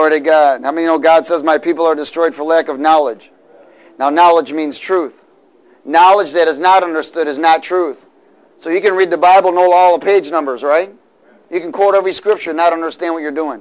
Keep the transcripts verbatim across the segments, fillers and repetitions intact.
Glory to God. How many know God says, my people are destroyed for lack of knowledge? Now, knowledge means truth. Knowledge that is not understood is not truth. So you can read the Bible, know all the page numbers, right? You can quote every scripture and not understand what you're doing.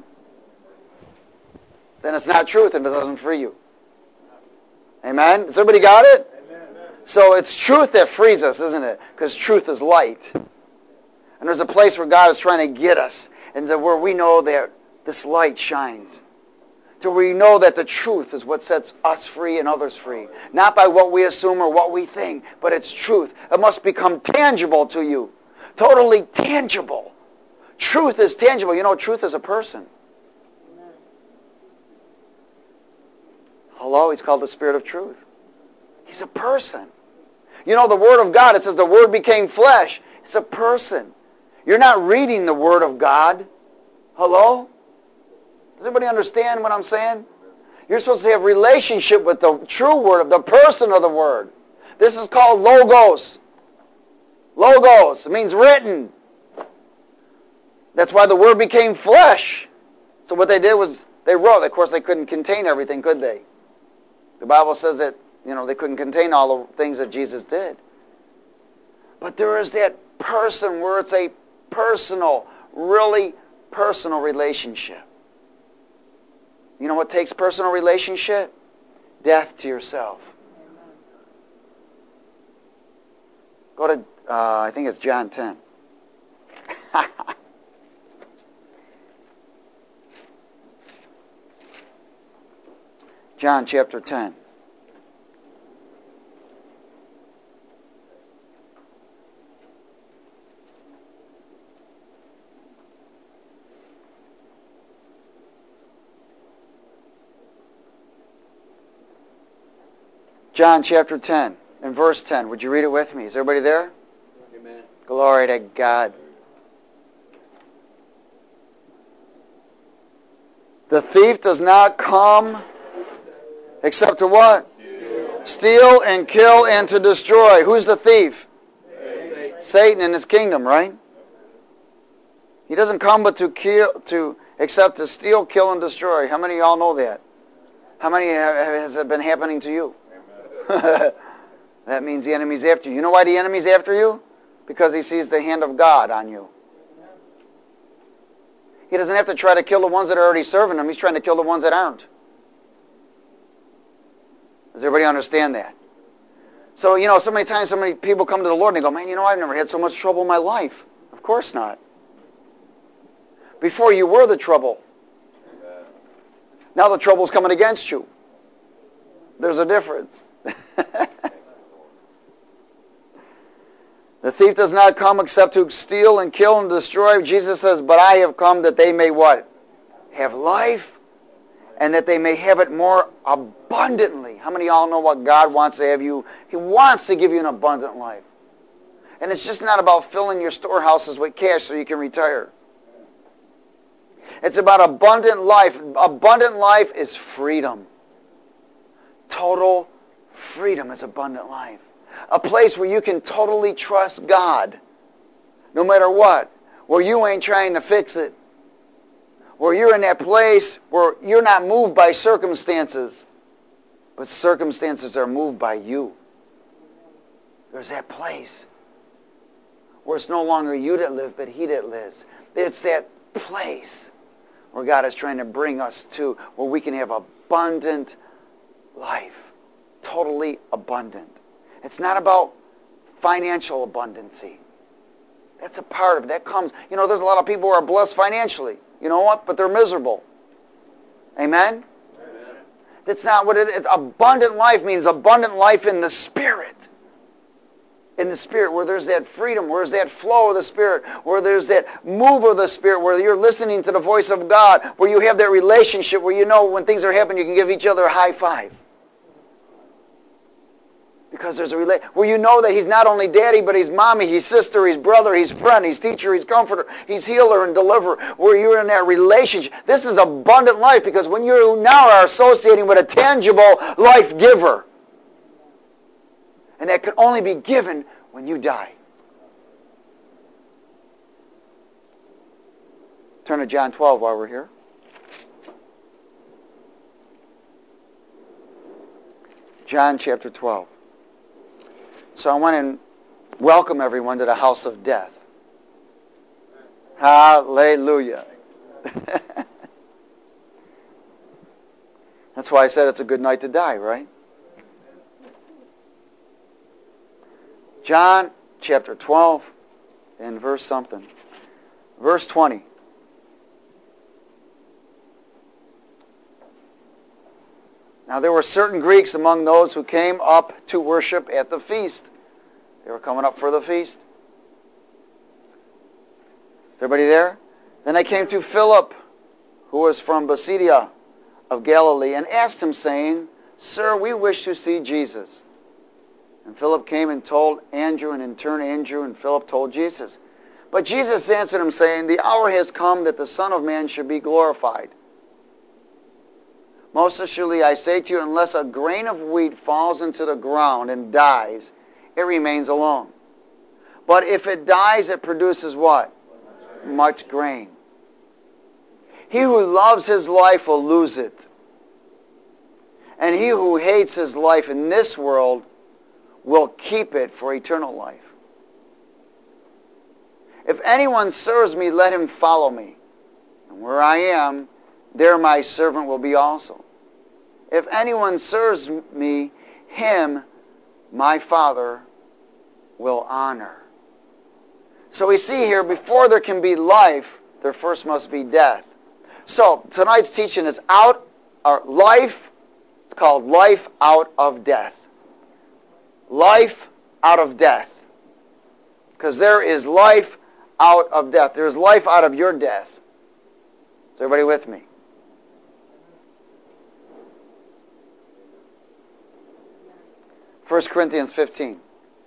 Then it's not truth and it doesn't free you. Amen? Has everybody got it? Amen. So it's truth that frees us, isn't it? Because truth is light. And there's a place where God is trying to get us, and where we know that this light shines. To where we know that the truth is what sets us free and others free. Not by what we assume or what we think, but it's truth. It must become tangible to you. Totally tangible. Truth is tangible. You know, truth is a person. Hello, he's called the Spirit of Truth. He's a person. You know, the Word of God, it says the Word became flesh. It's a person. You're not reading the Word of God. Hello? Does everybody understand what I'm saying? You're supposed to have relationship with the true Word, of the person of the Word. This is called logos. Logos. It means written. That's why the Word became flesh. So what they did was they wrote. Of course, they couldn't contain everything, could they? The Bible says that, you know, they couldn't contain all the things that Jesus did. But there is that person where it's a personal, really personal relationship. You know what takes personal relationship? Death to yourself. Go to, uh, I think it's John ten. John chapter ten. John chapter ten and verse ten. Would you read it with me? Is everybody there? Amen. Glory to God. The thief does not come except to what? Steal. Steal and kill and to destroy. Who's the thief? Satan. Satan and his kingdom, right? He doesn't come but to kill, to except to steal, kill, and destroy. How many of y'all know that? How many has it been happening to you? That means the enemy's after you. You know why the enemy's after you? Because he sees the hand of God on you. He doesn't have to try to kill the ones that are already serving him. He's trying to kill the ones that aren't. Does everybody understand that? So, you know, so many times so many people come to the Lord and they go, man, you know, I've never had so much trouble in my life. Of course not. Before you were the trouble. Now the trouble's coming against you. There's a difference. The thief does not come except to steal and kill and destroy. Jesus says, but I have come that they may what? Have life, and that they may have it more abundantly. How many of y'all know what God wants to have you? He wants to give you an abundant life. And it's just not about filling your storehouses with cash so you can retire. It's about abundant life. Abundant life is freedom. Total freedom is abundant life. A place where you can totally trust God, no matter what, where you ain't trying to fix it, where you're in that place where you're not moved by circumstances, but circumstances are moved by you. There's that place where it's no longer you that live, but He that lives. It's that place where God is trying to bring us to, where we can have abundant life, totally abundant. It's not about financial abundancy. That's a part of it. That comes, you know, there's a lot of people who are blessed financially. You know what? But they're miserable. Amen? Amen. That's not what it is. Abundant life means abundant life in the Spirit. In the Spirit, where there's that freedom, where there's that flow of the Spirit, where there's that move of the Spirit, where you're listening to the voice of God, where you have that relationship, where you know when things are happening, you can give each other a high five. Because there's a relation where you know that He's not only daddy, but He's mommy, He's sister, He's brother, He's friend, He's teacher, He's comforter, He's healer and deliverer. Where you're in that relationship. This is abundant life because when you now are associating with a tangible life giver. And that can only be given when you die. Turn to John twelve while we're here. John chapter twelve. So I want to welcome everyone to the house of death. Hallelujah. That's why I said it's a good night to die, right? John chapter twelve and verse something. Verse twenty. Now there were certain Greeks among those who came up to worship at the feast. They were coming up for the feast. Everybody there? Then they came to Philip, who was from Bethsaida of Galilee, and asked him, saying, Sir, we wish to see Jesus. And Philip came and told Andrew, and in turn Andrew and Philip told Jesus. But Jesus answered him, saying, The hour has come that the Son of Man should be glorified. Most assuredly I say to you, unless a grain of wheat falls into the ground and dies, it remains alone. But if it dies, it produces what? Much grain. He who loves his life will lose it. And he who hates his life in this world will keep it for eternal life. If anyone serves me, let him follow me. And where I am, there my servant will be also. If anyone serves me, him my Father will honor. So we see here, before there can be life, there first must be death. So tonight's teaching is out, or life, it's called life out of death. Life out of death. Because there is life out of death. There is life out of your death. Is everybody with me? First Corinthians fifteen.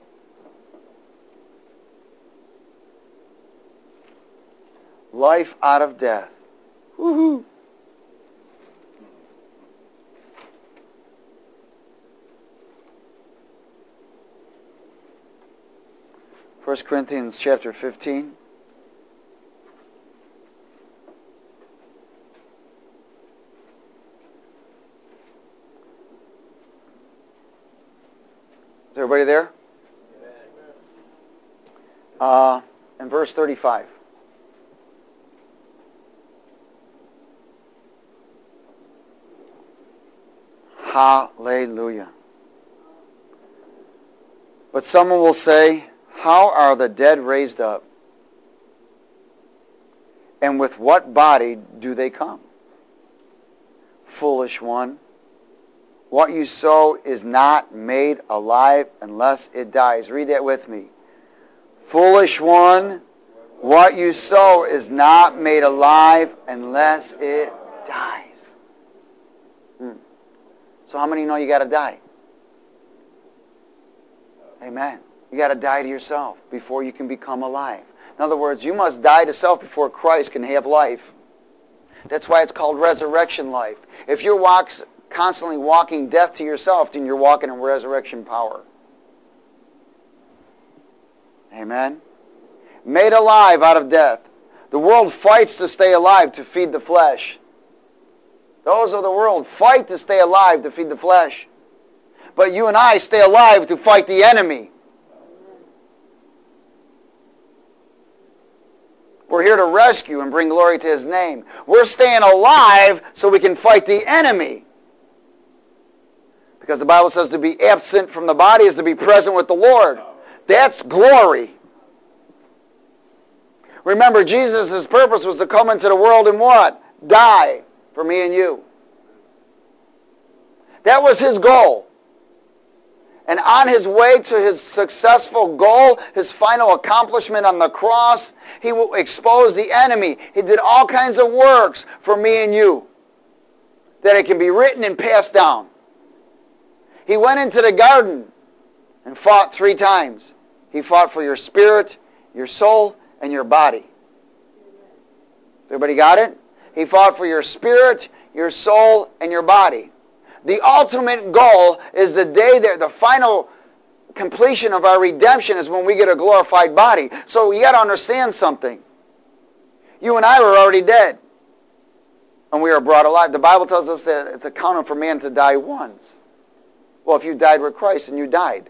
Life out of death. Woohoo! First Corinthians chapter fifteen. Is everybody there? Uh, in verse thirty-five. Hallelujah. But someone will say, how are the dead raised up? And with what body do they come? Foolish one. What you sow is not made alive unless it dies. Read that with me. Foolish one, what you sow is not made alive unless it dies. Hmm. So how many know you got to die? Amen. You got to die to yourself before you can become alive. In other words, you must die to self before Christ can have life. That's why it's called resurrection life. If you're walks, constantly walking death to yourself, then you're walking in resurrection power. Amen. Made alive out of death. The world fights to stay alive to feed the flesh. Those of the world fight to stay alive to feed the flesh. But you and I stay alive to fight the enemy. We're here to rescue and bring glory to His name. We're staying alive so we can fight the enemy. Because the Bible says to be absent from the body is to be present with the Lord. That's glory. Remember, Jesus' purpose was to come into the world and what? Die for me and you. That was His goal. And on His way to His successful goal, His final accomplishment on the cross, He exposed the enemy. He did all kinds of works for me and you, that it can be written and passed down. He went into the garden and fought three times. He fought for your spirit, your soul, and your body. Everybody got it? He fought for your spirit, your soul, and your body. The ultimate goal is the day that the final completion of our redemption is when we get a glorified body. So you got to understand something. You and I were already dead, and we are brought alive. The Bible tells us that it's accounted for man to die once. Well, if you died with Christ, then you died.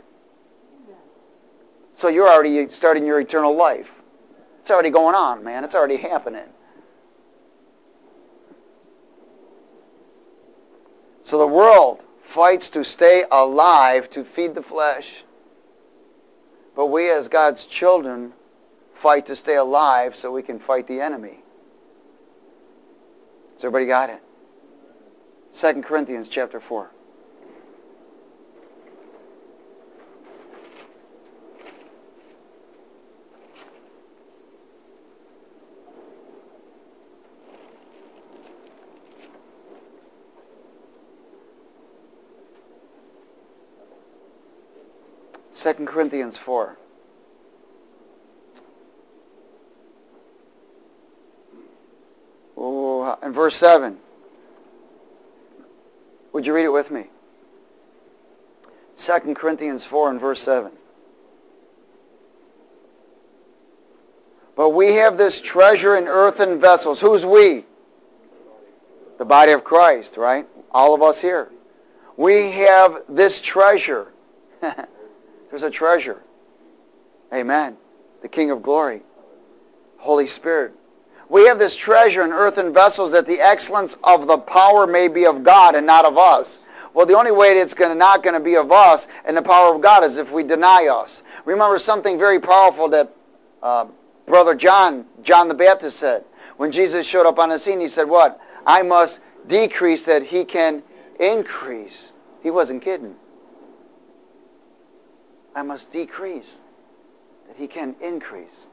So you're already starting your eternal life. It's already going on, man. It's already happening. So the world fights to stay alive, to feed the flesh. But we as God's children fight to stay alive so we can fight the enemy. Has everybody got it? Second Corinthians chapter four. Second Corinthians four. Oh, in verse seven. Would you read it with me? Second Corinthians four and verse seven. But we have this treasure in earthen vessels. Who's we? The body of Christ, right? All of us here. We have this treasure. There's a treasure. Amen. The King of Glory. Holy Spirit. We have this treasure in earthen vessels that the excellence of the power may be of God and not of us. Well, the only way it's gonna, not going to be of us and the power of God is if we deny us. Remember something very powerful that uh, Brother John, John the Baptist said. When Jesus showed up on the scene, he said, what? I must decrease that he can increase. He wasn't kidding. I must decrease that he can increase.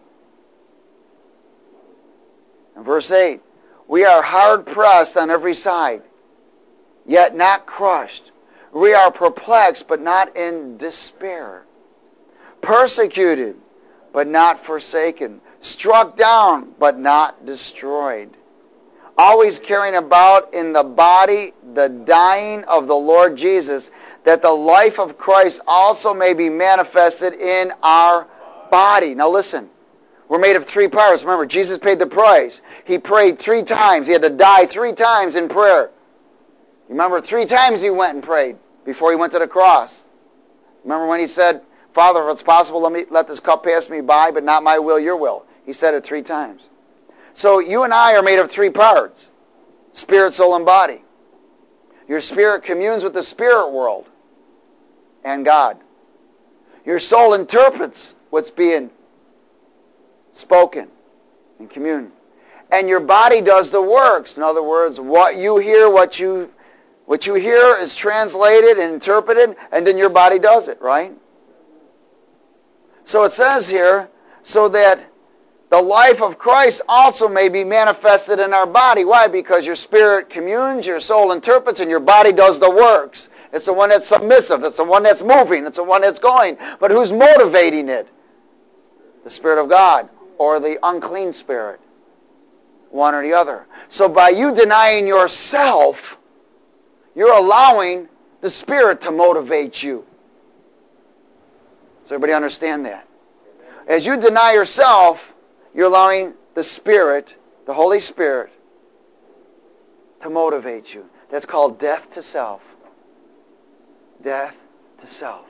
And verse eight, we are hard pressed on every side, yet not crushed. We are perplexed, but not in despair. Persecuted, but not forsaken. Struck down, but not destroyed. Always carrying about in the body the dying of the Lord Jesus, that the life of Christ also may be manifested in our body. Now listen, we're made of three parts. Remember, Jesus paid the price. He prayed three times. He had to die three times in prayer. Remember, three times he went and prayed before he went to the cross. Remember when he said, Father, if it's possible, let me let this cup pass me by, but not my will, your will. He said it three times. So you and I are made of three parts. Spirit, soul, and body. Your spirit communes with the spirit world and God. Your soul interprets what's being spoken and commune. And your body does the works. In other words, what you hear, what you what you hear is translated and interpreted, and then your body does it, right? So it says here, so that the life of Christ also may be manifested in our body. Why? Because your spirit communes, your soul interprets, and your body does the works. It's the one that's submissive. It's the one that's moving. It's the one that's going. But who's motivating it? The Spirit of God or the unclean spirit. One or the other. So by you denying yourself, you're allowing the Spirit to motivate you. Does everybody understand that? As you deny yourself, you're allowing the Spirit, the Holy Spirit, to motivate you. That's called death to self. Death to self.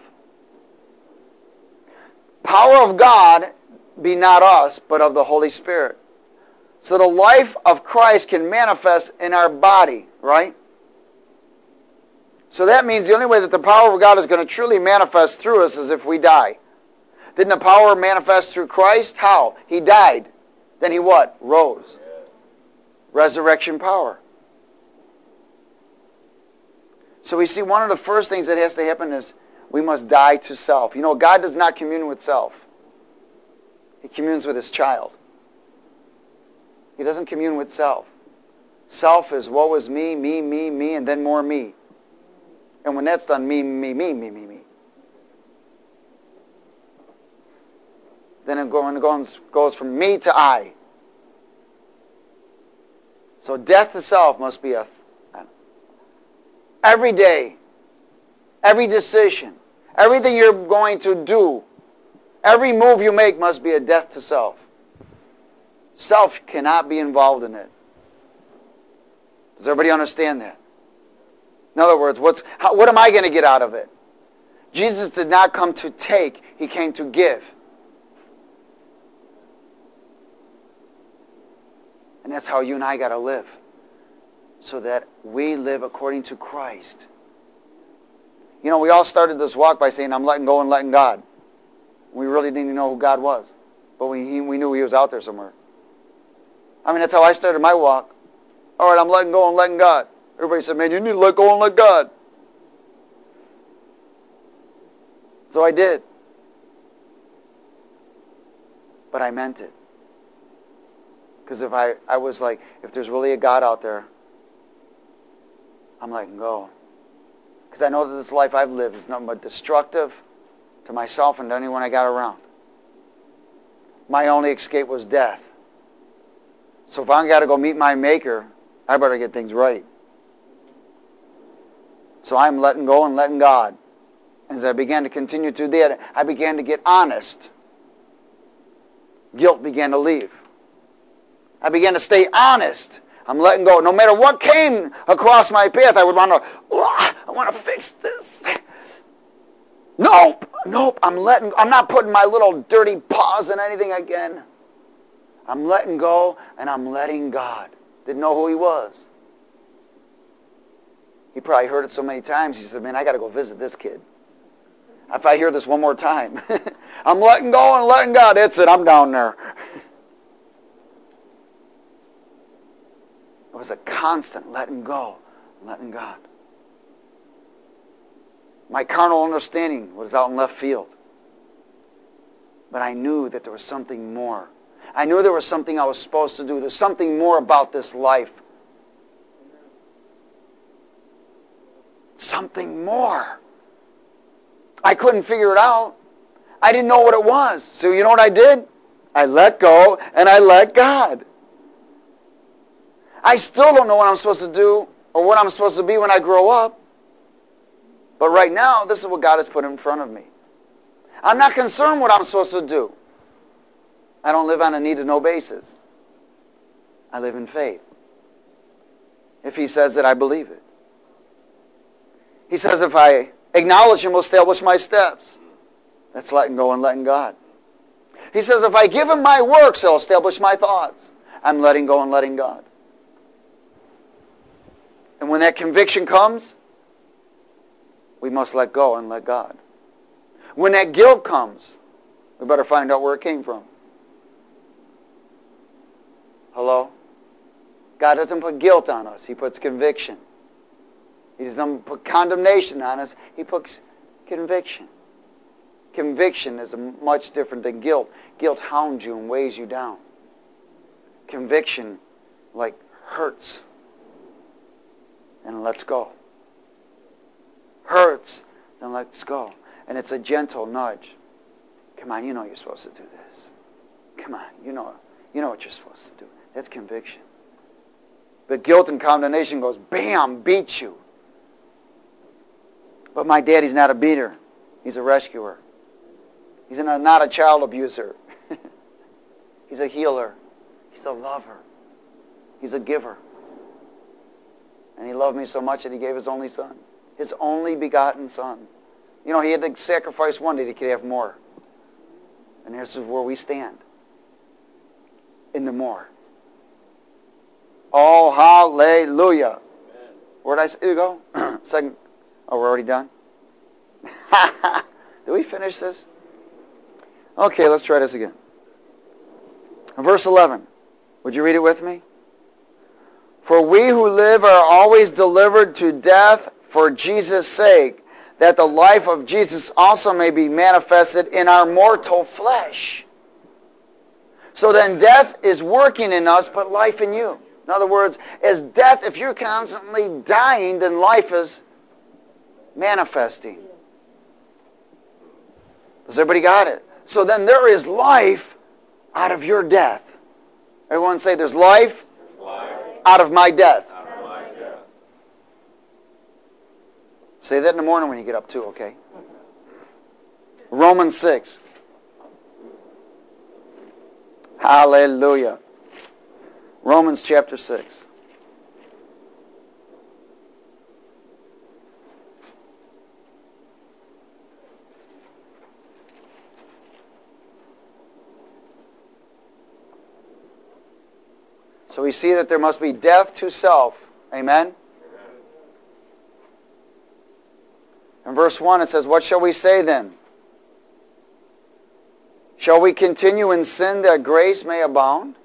Power of God be not us, but of the Holy Spirit. So the life of Christ can manifest in our body, right? So that means the only way that the power of God is going to truly manifest through us is if we die. Didn't the power manifest through Christ? How? He died. Then he what? Rose. Resurrection power. So we see one of the first things that has to happen is we must die to self. You know, God does not commune with self. He communes with his child. He doesn't commune with self. Self is woe is me, me, me, me, and then more me. And when that's done, me, me, me, me, me, me. Then it goes, goes from me to I. So death to self must be a every day, every decision, everything you're going to do, every move you make must be a death to self. Self cannot be involved in it. Does everybody understand that? In other words, what's how, what am I going to get out of it? Jesus did not come to take. He came to give. And that's how you and I got to live. So that we live according to Christ. You know, we all started this walk by saying, I'm letting go and letting God. We really didn't even know who God was. But we, we knew He was out there somewhere. I mean, that's how I started my walk. All right, I'm letting go and letting God. Everybody said, man, you need to let go and let God. So I did. But I meant it. Because if I, I was like, if there's really a God out there, I'm letting go. Because I know that this life I've lived is nothing but destructive to myself and to anyone I got around. My only escape was death. So if I got to go meet my Maker, I better get things right. So I'm letting go and letting God. As I began to continue to do that, I began to get honest. Guilt began to leave. I began to stay honest. I'm letting go. No matter what came across my path, I would want to, oh, I want to fix this. Nope, nope, I'm letting, I'm not putting my little dirty paws in anything again. I'm letting go and I'm letting God. Didn't know who He was. He probably heard it so many times, he said, man, I got to go visit this kid. If I hear this one more time, I'm letting go and letting God. That's it, I'm down there. It was a constant letting go, letting God. My carnal understanding was out in left field. But I knew that there was something more. I knew there was something I was supposed to do. There's something more about this life. Something more. I couldn't figure it out. I didn't know what it was. So you know what I did? I let go and I let God. I still don't know what I'm supposed to do or what I'm supposed to be when I grow up. But right now, this is what God has put in front of me. I'm not concerned what I'm supposed to do. I don't live on a need-to-know basis. I live in faith. If He says it, I believe it. He says if I acknowledge Him, He'll establish my steps. That's letting go and letting God. He says if I give Him my works, He'll establish my thoughts. I'm letting go and letting God. And when that conviction comes, we must let go and let God. When that guilt comes, we better find out where it came from. Hello? God doesn't put guilt on us. He puts conviction. He doesn't put condemnation on us. He puts conviction. Conviction is much different than guilt. Guilt hounds you and weighs you down. Conviction, like, hurts and lets go. Hurts, then let's go. And it's a gentle nudge. Come on, you know you're supposed to do this. Come on, you know, you know what you're supposed to do. That's conviction. But guilt and condemnation goes, bam, beat you. But my daddy's not a beater. He's a rescuer. He's a, not a child abuser. He's a healer. He's a lover. He's a giver. And He loved me so much that He gave His only Son. His only begotten Son. You know, He had to sacrifice one that He could have more. And this is where we stand. In the more. Oh, hallelujah. Amen. Where did I say to go? Second. Oh, we're already done? Did we finish this? Okay, let's try this again. Verse eleven. Would you read it with me? For we who live are always delivered to death for Jesus' sake, that the life of Jesus also may be manifested in our mortal flesh. So then death is working in us, but life in you. In other words, as death, if you're constantly dying, then life is manifesting. Does everybody got it? So then there is life out of your death. Everyone say there's life, life. Out of my death. Out of my death. Say that in the morning when you get up too, okay? Romans six. Hallelujah. Romans chapter six. So we see that there must be death to self. Amen? In verse one it says, what shall we say then? Shall we continue in sin that grace may abound?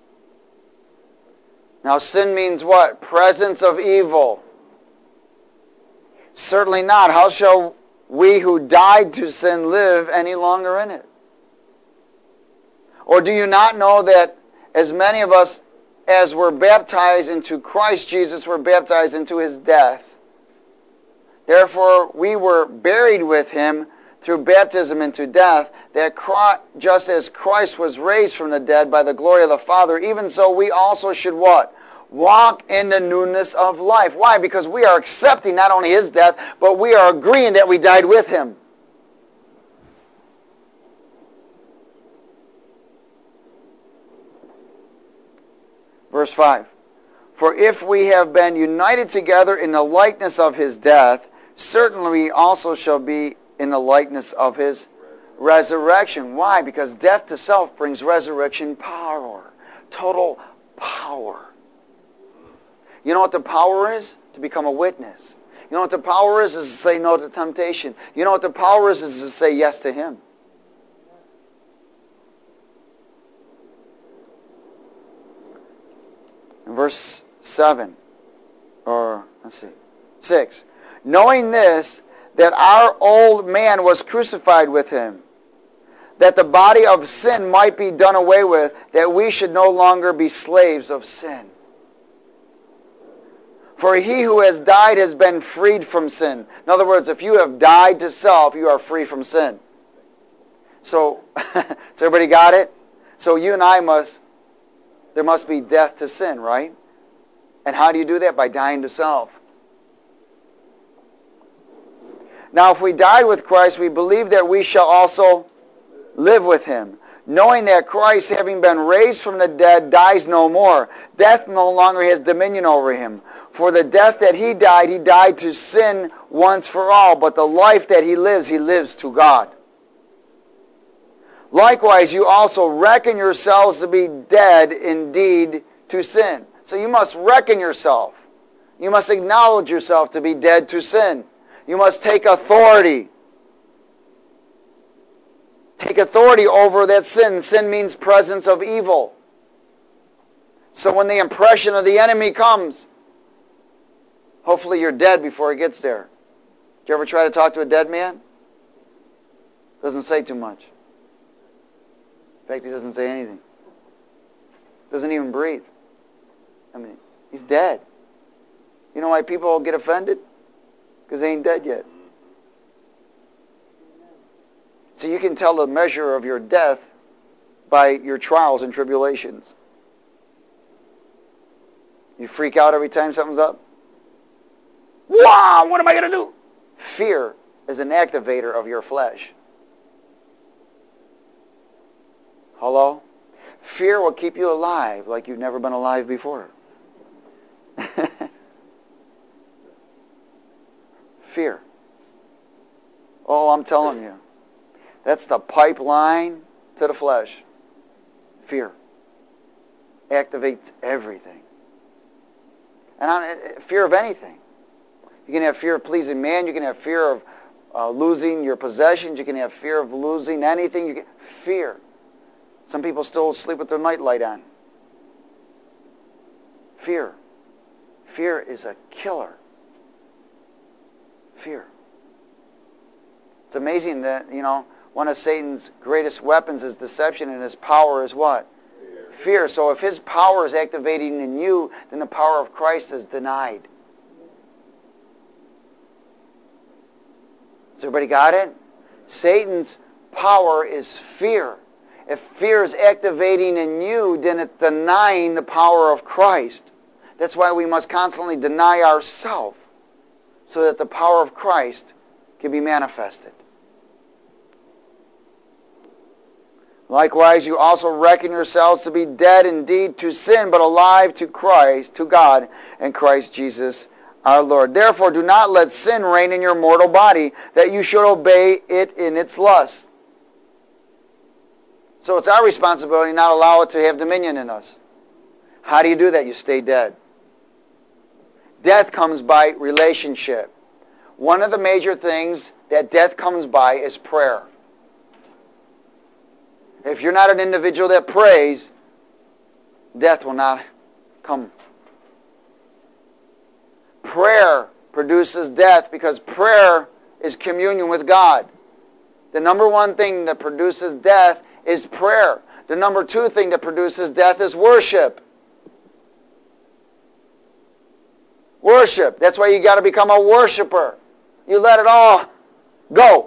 Now sin means what? Presence of evil. Certainly not. How shall we who died to sin live any longer in it? Or do you not know that as many of us as were baptized into Christ Jesus were baptized into his death? Therefore we were buried with him through baptism into death, that Christ, just as Christ was raised from the dead by the glory of the Father, even so we also should what? Walk in the newness of life. Why? Because we are accepting not only his death, but we are agreeing that we died with him. Verse five. For if we have been united together in the likeness of his death, certainly we also shall be in the likeness of his resurrection. Why? Because death to self brings resurrection power. Total power. You know what the power is? To become a witness. You know what the power is? Is to say no to temptation. You know what the power is? Is to say yes to him. In verse seven, or let's see, six. Knowing this, that our old man was crucified with him, that the body of sin might be done away with, that we should no longer be slaves of sin. For he who has died has been freed from sin. In other words, if you have died to self, you are free from sin. So, has everybody got it? So you and I must, there must be death to sin, right? And how do you do that? By dying to self. Now, if we died with Christ, we believe that we shall also live with him, knowing that Christ, having been raised from the dead, dies no more. Death no longer has dominion over him. For the death that he died, he died to sin once for all, but the life that he lives, he lives to God. Likewise, you also reckon yourselves to be dead indeed to sin. So you must reckon yourself. You must acknowledge yourself to be dead to sin. You must take authority. Take authority over that sin. Sin means presence of evil. So when the impression of the enemy comes, hopefully you're dead before it gets there. Did you ever try to talk to a dead man? Doesn't say too much. In fact, he doesn't say anything. Doesn't even breathe. I mean, he's dead. You know why people get offended? Because they ain't dead yet. So you can tell the measure of your death by your trials and tribulations. You freak out every time something's up? Wow, what am I going to do? Fear is an activator of your flesh. Hello? Fear will keep you alive like you've never been alive before. Fear. Oh, I'm telling you. That's the pipeline to the flesh. Fear. Activates everything. And on, fear of anything. You can have fear of pleasing man. You can have fear of uh, losing your possessions. You can have fear of losing anything. You can, fear. Some people still sleep with their night light on. Fear. Fear is a killer. Fear. It's amazing that, you know, one of Satan's greatest weapons is deception, and his power is what? Fear. Fear. So if his power is activating in you, then the power of Christ is denied. Has everybody got it? Satan's power is fear. If fear is activating in you, then it's denying the power of Christ. That's why we must constantly deny ourselves, so that the power of Christ can be manifested. Likewise, you also reckon yourselves to be dead indeed to sin, but alive to Christ, to God, and Christ Jesus our Lord. Therefore, do not let sin reign in your mortal body, that you should obey it in its lust. So it's our responsibility not to allow it to have dominion in us. How do you do that? You stay dead. Death comes by relationship. One of the major things that death comes by is prayer. If you're not an individual that prays, death will not come. Prayer produces death because prayer is communion with God. The number one thing that produces death is prayer. The number two thing that produces death is worship. Worship. That's why you got to become a worshiper. You let it all go.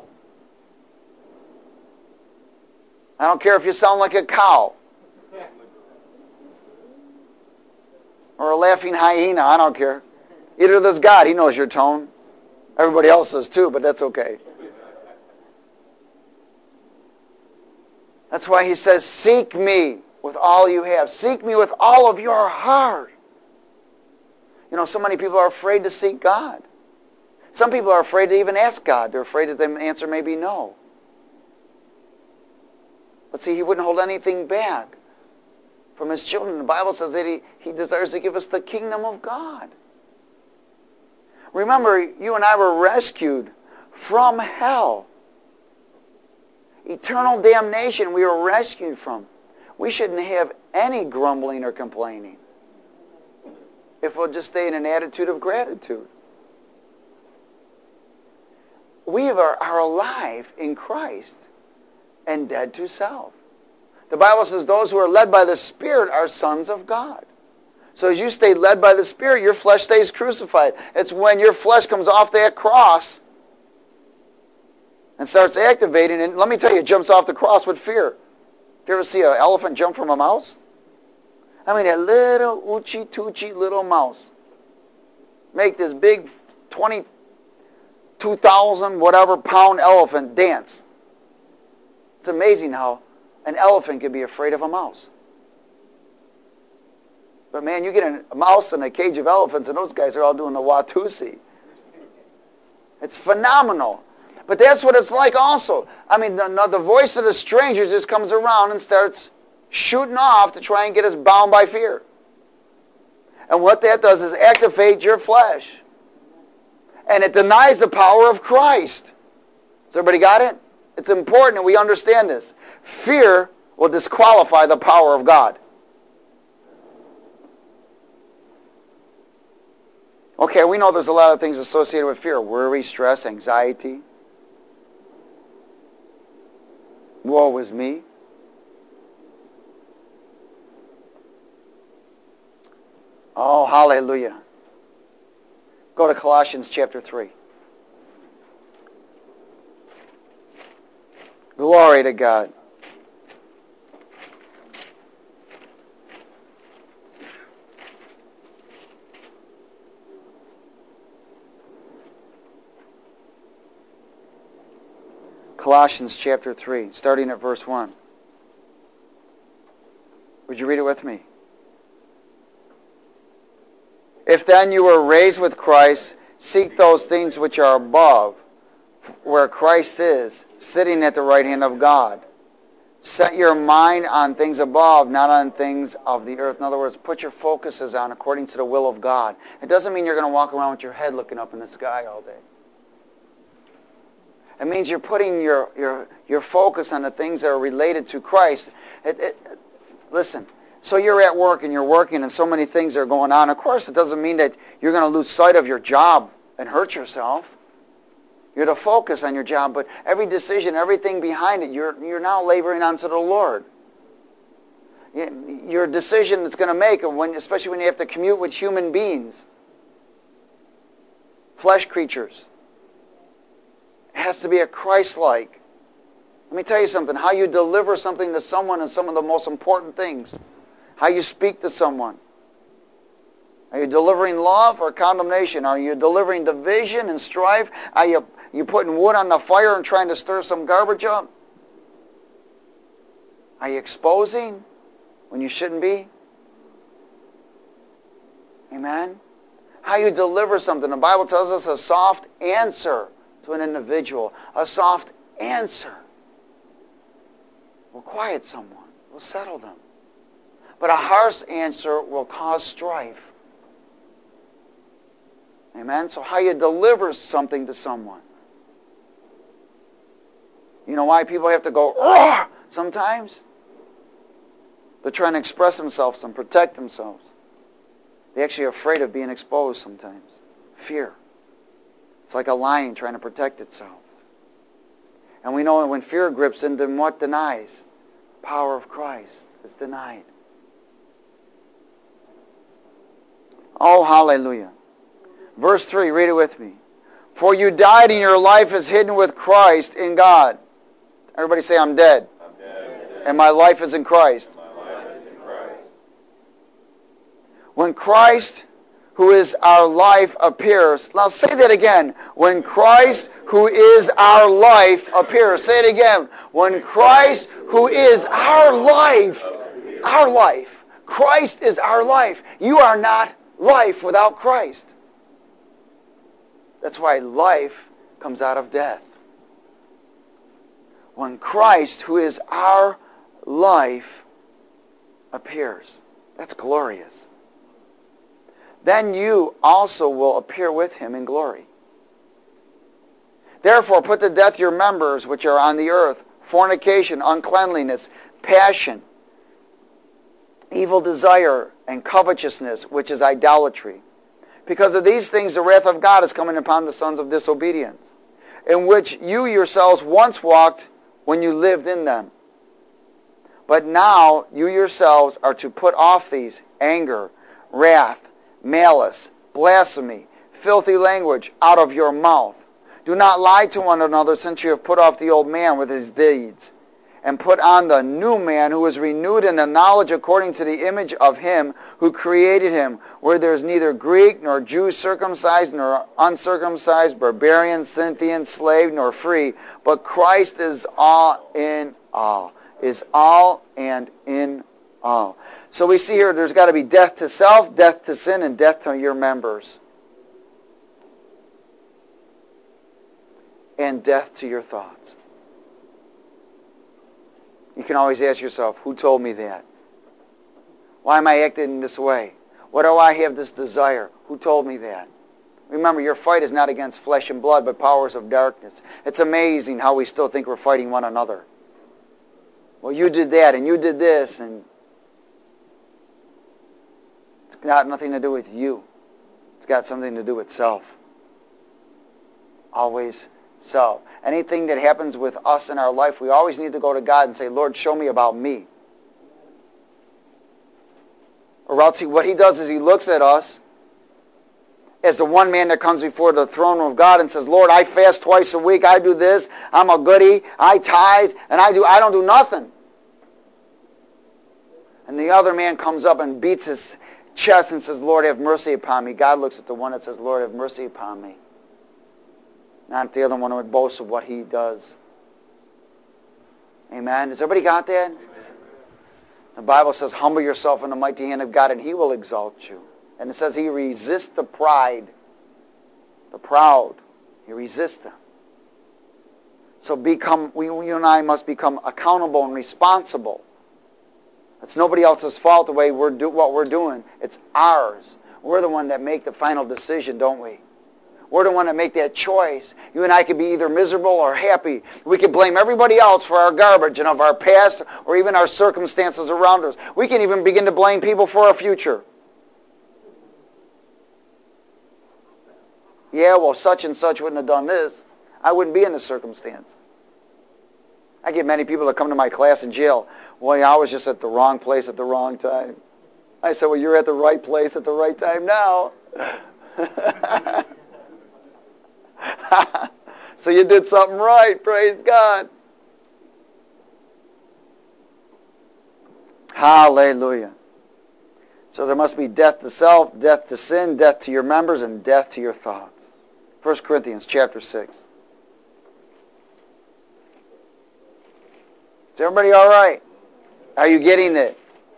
I don't care if you sound like a cow. Or a laughing hyena. I don't care. Either does God. He knows your tone. Everybody else does too, but that's okay. That's why he says, seek me with all you have. Seek me with all of your heart. You know, so many people are afraid to seek God. Some people are afraid to even ask God. They're afraid that the answer may be no. But see, he wouldn't hold anything back from his children. The Bible says that he, he desires to give us the kingdom of God. Remember, you and I were rescued from hell. Eternal damnation we were rescued from. We shouldn't have any grumbling or complaining if we'll just stay in an attitude of gratitude. We are, are alive in Christ and dead to self. The Bible says those who are led by the Spirit are sons of God. So as you stay led by the Spirit, your flesh stays crucified. It's when your flesh comes off that cross and starts activating, and let me tell you, it jumps off the cross with fear. Do you ever see an elephant jump from a mouse? I mean, that little oochie toochie little mouse make this big twenty-two thousand whatever pound elephant dance. It's amazing how an elephant can be afraid of a mouse. But man, you get a mouse in a cage of elephants and those guys are all doing the Watusi. It's phenomenal. But that's what it's like also. I mean, the, the voice of the stranger just comes around and starts shooting off to try and get us bound by fear. And what that does is activate your flesh. And it denies the power of Christ. Has everybody got it? It's important that we understand this. Fear will disqualify the power of God. Okay, we know there's a lot of things associated with fear. Worry, stress, anxiety. Woe is me. Oh, hallelujah. Go to Colossians chapter three. Glory to God. Colossians chapter three, starting at verse one. Would you read it with me? If then you were raised with Christ, seek those things which are above, where Christ is, sitting at the right hand of God. Set your mind on things above, not on things of the earth. In other words, put your focuses on according to the will of God. It doesn't mean you're going to walk around with your head looking up in the sky all day. It means you're putting your, your, your focus on the things that are related to Christ. It, it, listen, so you're at work and you're working and so many things are going on. Of course, it doesn't mean that you're going to lose sight of your job and hurt yourself. You're to focus on your job, but every decision, everything behind it, you're, you're now laboring unto the Lord. Your decision that's going to make, when, especially when you have to commute with human beings, flesh creatures, has to be a Christ-like. Let me tell you something. How you deliver something to someone is some of the most important things. How you speak to someone. Are you delivering love or condemnation? Are you delivering division and strife? Are you, you putting wood on the fire and trying to stir some garbage up? Are you exposing when you shouldn't be? Amen? How you deliver something. The Bible tells us a soft answer to an individual. A soft answer will quiet someone, will settle them. But a harsh answer will cause strife. Amen? So how you deliver something to someone. You know why people have to go, roar, sometimes? They're trying to express themselves and protect themselves. They're actually afraid of being exposed sometimes. Fear. It's like a lion trying to protect itself. And we know that when fear grips in, then what denies? Power of Christ is denied. Oh, hallelujah. Verse three, read it with me. For you died and your life is hidden with Christ in God. Everybody say, I'm dead. I'm dead. And my life is in Christ. My life is in Christ. When Christ, who is our life, appears. Now say that again. When Christ, who is our life, appears. Say it again. When Christ, who is our life, our life. Christ is our life. You are not life without Christ. That's why life comes out of death. When Christ, who is our life, appears. That's glorious. Then you also will appear with him in glory. Therefore, put to death your members which are on the earth, fornication, uncleanliness, passion, evil desire, and covetousness, which is idolatry. Because of these things the wrath of God is coming upon the sons of disobedience, in which you yourselves once walked when you lived in them. But now you yourselves are to put off these: anger, wrath, malice, blasphemy, filthy language out of your mouth. Do not lie to one another, since you have put off the old man with his deeds, and put on the new man, who is renewed in the knowledge according to the image of him who created him, where there is neither Greek nor Jew, circumcised nor uncircumcised, barbarian, Scythian, slave nor free, but Christ is all in all, is all and in all. So we see here there's got to be death to self, death to sin, and death to your members. And death to your thoughts. You can always ask yourself, who told me that? Why am I acting this way? Why do I have this desire? Who told me that? Remember, your fight is not against flesh and blood, but powers of darkness. It's amazing how we still think we're fighting one another. Well, you did that, and you did this, and it's got nothing to do with you. It's got something to do with self. Always self. Anything that happens with us in our life, we always need to go to God and say, Lord, show me about me. Or else he, what he does is he looks at us as the one man that comes before the throne of God and says, Lord, I fast twice a week, I do this, I'm a goodie, I tithe, and I do I don't do nothing. And the other man comes up and beats his chest and says, Lord, have mercy upon me. God looks at the one that says, Lord, have mercy upon me. Not the other one who would boast of what he does. Amen. Has everybody got that? Amen. The Bible says, humble yourself in the mighty hand of God, and he will exalt you. And it says he resists the pride, the proud. He resists them. So become, we, you and I must become accountable and responsible. It's nobody else's fault the way we're do what we're doing. It's ours. We're the one that make the final decision, don't we? We're the one that make that choice. You and I could be either miserable or happy. We can blame everybody else for our garbage and of our past or even our circumstances around us. We can even begin to blame people for our future. Yeah, well, such and such wouldn't have done this. I wouldn't be in this circumstance. I get many people that come to my class in jail. Well, yeah, I was just at the wrong place at the wrong time. I said, well, you're at the right place at the right time now. So you did something right, praise God. Hallelujah. So there must be death to self, death to sin, death to your members, and death to your thoughts. First Corinthians chapter six. Is everybody all right? Are you getting it?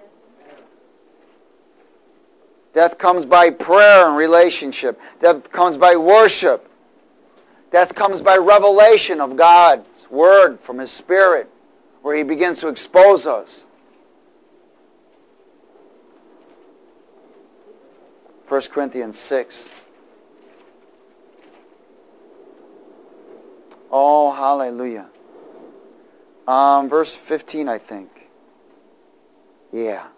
Death comes by prayer and relationship. Death comes by worship. Death comes by revelation of God's Word from His Spirit, where He begins to expose us. First Corinthians six. Oh, hallelujah. Um, verse fifteen, I think. Yeah.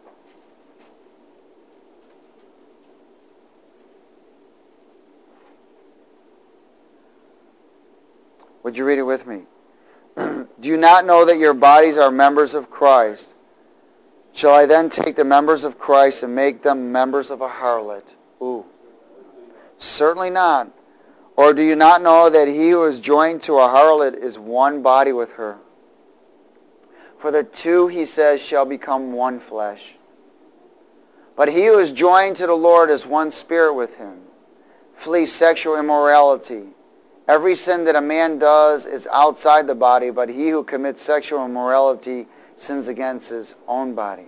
Would you read it with me? Do you not know that your bodies are members of Christ? Shall I then take the members of Christ and make them members of a harlot? Ooh. Certainly not. Or do you not know that he who is joined to a harlot is one body with her? For the two, he says, shall become one flesh. But he who is joined to the Lord is one spirit with him. Flee sexual immorality. Every sin that a man does is outside the body, but he who commits sexual immorality sins against his own body.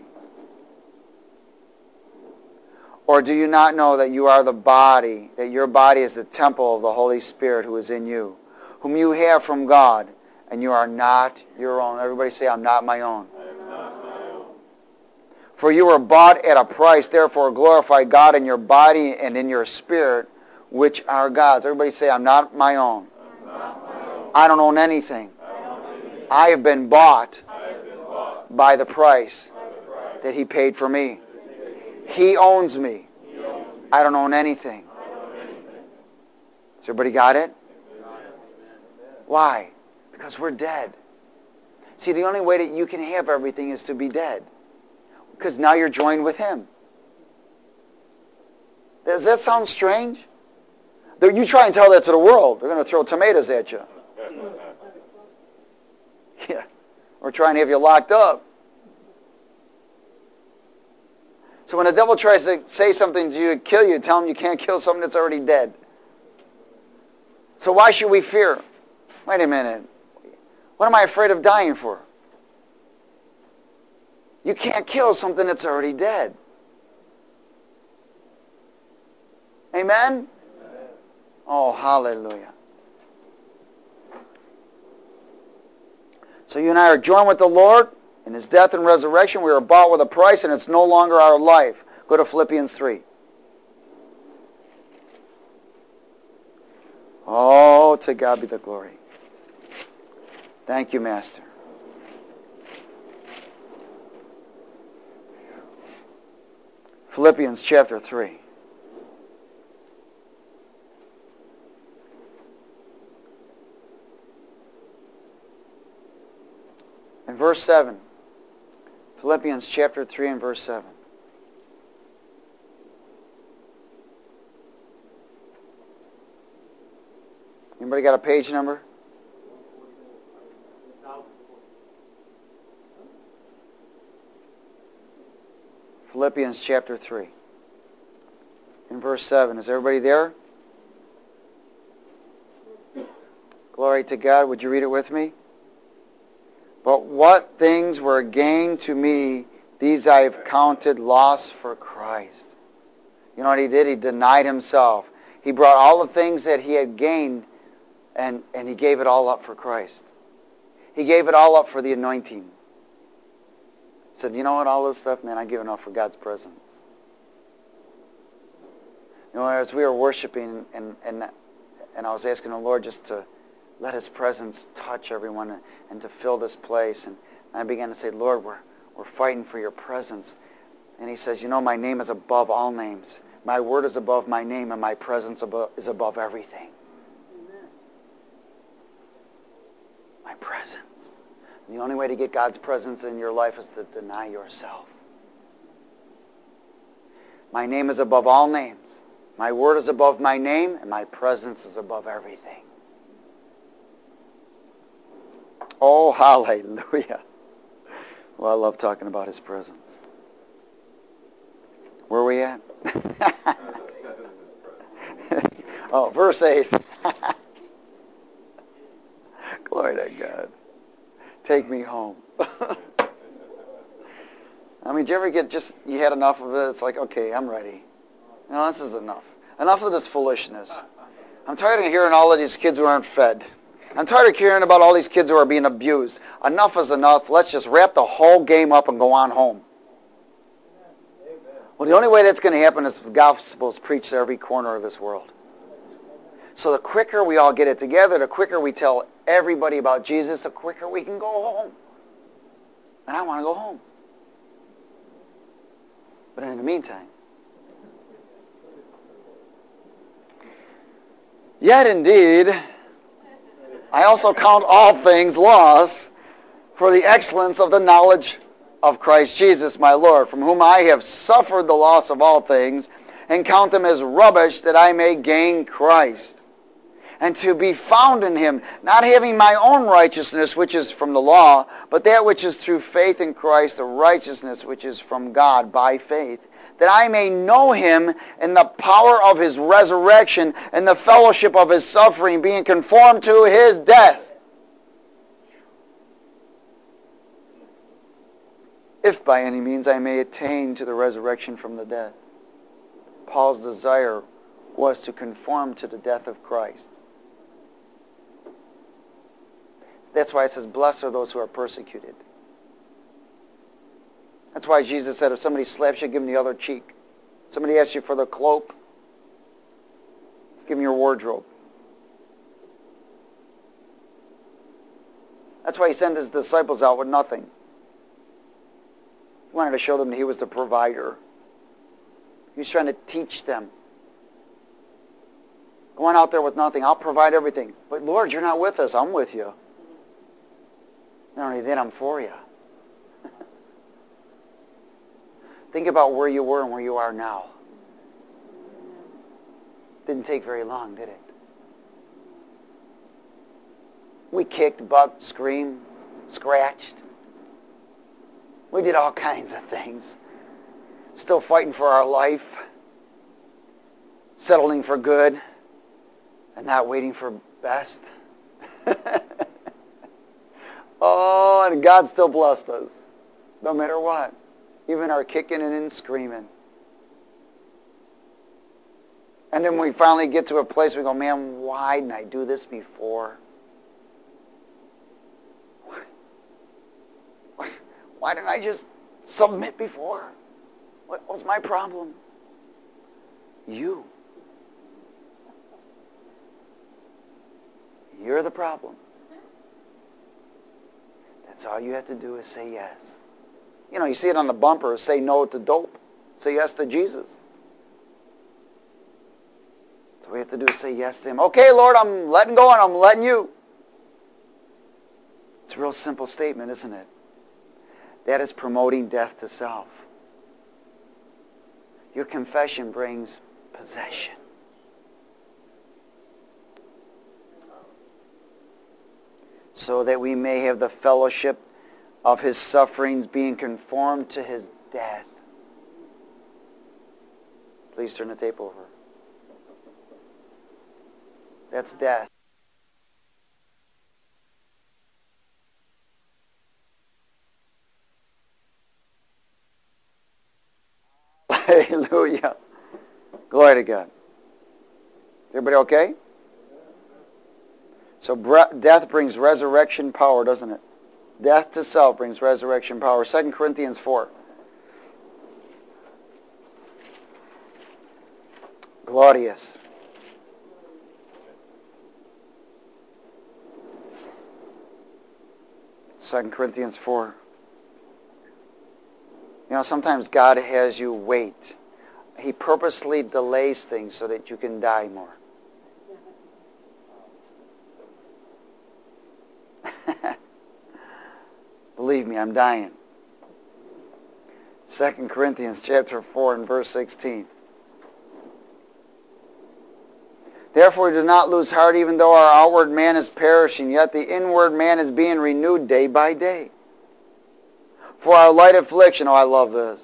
Or do you not know that you are the body, that your body is the temple of the Holy Spirit who is in you, whom you have from God, and you are not your own? Everybody say, I'm not my own. I am not my own. For you were bought at a price, therefore glorify God in your body and in your spirit, which are God's. Everybody say, I'm not my own. I'm not my own. I don't own anything. I don't own anything. I have been bought, I have been bought by the price by the price that he paid for me. that he paid for me. He owns me. He owns me. I don't own anything. I don't own anything. Has everybody got it? Amen. Why? Because we're dead. See, the only way that you can have everything is to be dead. Because now you're joined with him. Does that sound strange? You try and tell that to the world, they're going to throw tomatoes at you. Yeah. Or try and have you locked up. So when the devil tries to say something to you to kill you, tell him you can't kill something that's already dead. So why should we fear? Wait a minute. What am I afraid of dying for? You can't kill something that's already dead. Amen? Oh, hallelujah. So you and I are joined with the Lord in his death and resurrection. We are bought with a price, and it's no longer our life. Go to Philippians three. Oh, to God be the glory. Thank you, Master. Philippians chapter three. And verse seven. Philippians chapter three and verse seven. Anybody got a page number? Philippians chapter three. In verse seven. Is everybody there? Glory to God. Would you read it with me? But what things were gained to me, these I have counted loss for Christ. You know what he did? He denied himself. He brought all the things that he had gained, and, and he gave it all up for Christ. He gave it all up for the anointing. He said, you know what, all this stuff, man, I give it up for God's presence. You know, as we were worshiping, and, and, and I was asking the Lord just to let his presence touch everyone and, and to fill this place. And I began to say, Lord, we're, we're fighting for your presence. And he says, you know, my name is above all names. My word is above my name, and my presence above, is above everything. Amen. My presence. And the only way to get God's presence in your life is to deny yourself. My name is above all names. My word is above my name, and my presence is above everything. Oh, hallelujah. Well, I love talking about his presence. Where are we at? Oh, verse eight. Glory to God. Take me home. I mean, do you ever get just, you had enough of it? It's like, okay, I'm ready. No, this is enough. Enough of this foolishness. I'm tired of hearing all of these kids who aren't fed. I'm tired of hearing about all these kids who are being abused. Enough is enough. Let's just wrap the whole game up and go on home. Well, the only way that's going to happen is if the gospel is preached to every corner of this world. So the quicker we all get it together, the quicker we tell everybody about Jesus, the quicker we can go home. And I want to go home. But in the meantime, yet indeed, I also count all things lost for the excellence of the knowledge of Christ Jesus my Lord, from whom I have suffered the loss of all things, and count them as rubbish, that I may gain Christ, and to be found in him, not having my own righteousness, which is from the law, but that which is through faith in Christ, the righteousness which is from God by faith, that I may know him in the power of his resurrection and the fellowship of his suffering, being conformed to his death, if by any means I may attain to the resurrection from the dead. Paul's desire was to conform to the death of Christ. That's why it says, blessed are those who are persecuted. That's why Jesus said, if somebody slaps you, give them the other cheek. Somebody asks you for the cloak, give them your wardrobe. That's why he sent his disciples out with nothing. He wanted to show them that he was the provider. He was trying to teach them. Going out there with nothing, I'll provide everything. But Lord, you're not with us. I'm with you. Not only that, I'm for you. Think about where you were and where you are now. Didn't take very long, did it? We kicked, bucked, screamed, scratched. We did all kinds of things. Still fighting for our life. Settling for good. And not waiting for best. Oh, and God still blessed us. No matter what. Even our kicking and in screaming. And then we finally get to a place we go, man, why didn't I do this before? Why, why didn't I just submit before? What was my problem? You. You're the problem. That's all you have to do is say yes. You know, you see it on the bumper, say no to dope. Say yes to Jesus. So all we have to do is say yes to him. Okay, Lord, I'm letting go and I'm letting you. It's a real simple statement, isn't it? That is promoting death to self. Your confession brings possession. So that we may have the fellowship of his sufferings, being conformed to his death. Please turn the tape over. That's death. Hallelujah. Glory to God. Everybody okay? So death brings resurrection power, doesn't it? Death to self brings resurrection power. Second Corinthians four. Glorious. Second Corinthians four. You know, sometimes God has you wait. He purposely delays things so that you can die more. Believe me, I'm dying. Second Corinthians chapter four and verse sixteen. Therefore do not lose heart, even though our outward man is perishing, yet the inward man is being renewed day by day. For our light affliction, oh, I love this.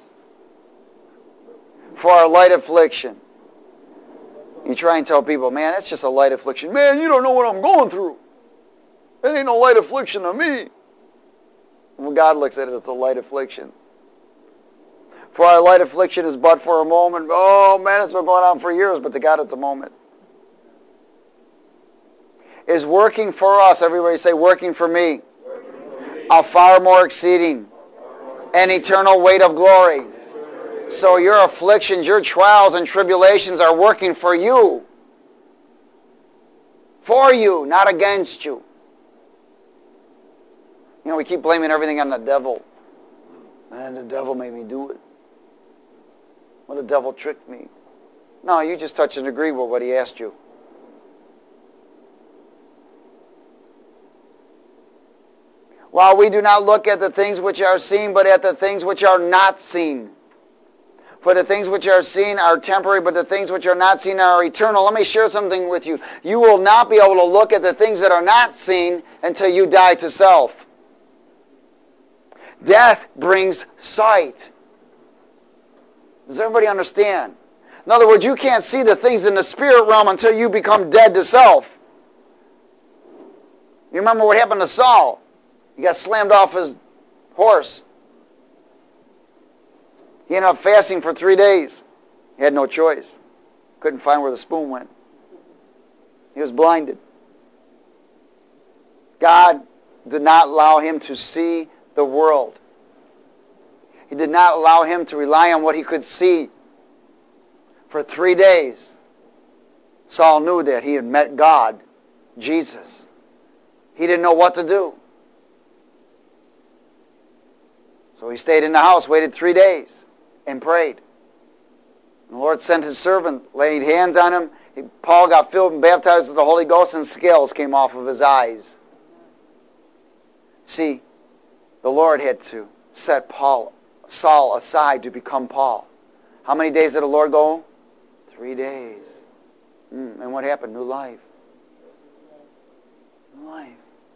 For our light affliction. You try and tell people, man, that's just a light affliction. Man, you don't know what I'm going through. It ain't no light affliction to me. When God looks at it as a light affliction. For our light affliction is but for a moment. Oh, man, it's been going on for years, but to God it's a moment. Is working for us, everybody say, working for me, a far more exceeding and eternal weight of glory So your afflictions, your trials and tribulations are working for you. For you, not against you. You know, we keep blaming everything on the devil. And the devil made me do it. Well, the devil tricked me. No, you just touch and agree with what he asked you. While we do not look at the things which are seen, but at the things which are not seen. For the things which are seen are temporary, but the things which are not seen are eternal. Let me share something with you. You will not be able to look at the things that are not seen until you die to self. Death brings sight. Does everybody understand? In other words, you can't see the things in the spirit realm until you become dead to self. You remember what happened to Saul? He got slammed off his horse. He ended up fasting for three days. He had no choice. Couldn't find where the spoon went. He was blinded. God did not allow him to see the world. He did not allow him to rely on what he could see. For three days, Saul knew that he had met God, Jesus. He didn't know what to do. So he stayed in the house, waited three days, and prayed. The Lord sent his servant, laid hands on him. He, Paul got filled and baptized with the Holy Ghost, and scales came off of his eyes. See, the Lord had to set Paul, Saul aside to become Paul. How many days did the Lord go? Three days. Mm, and what happened? New life. New life.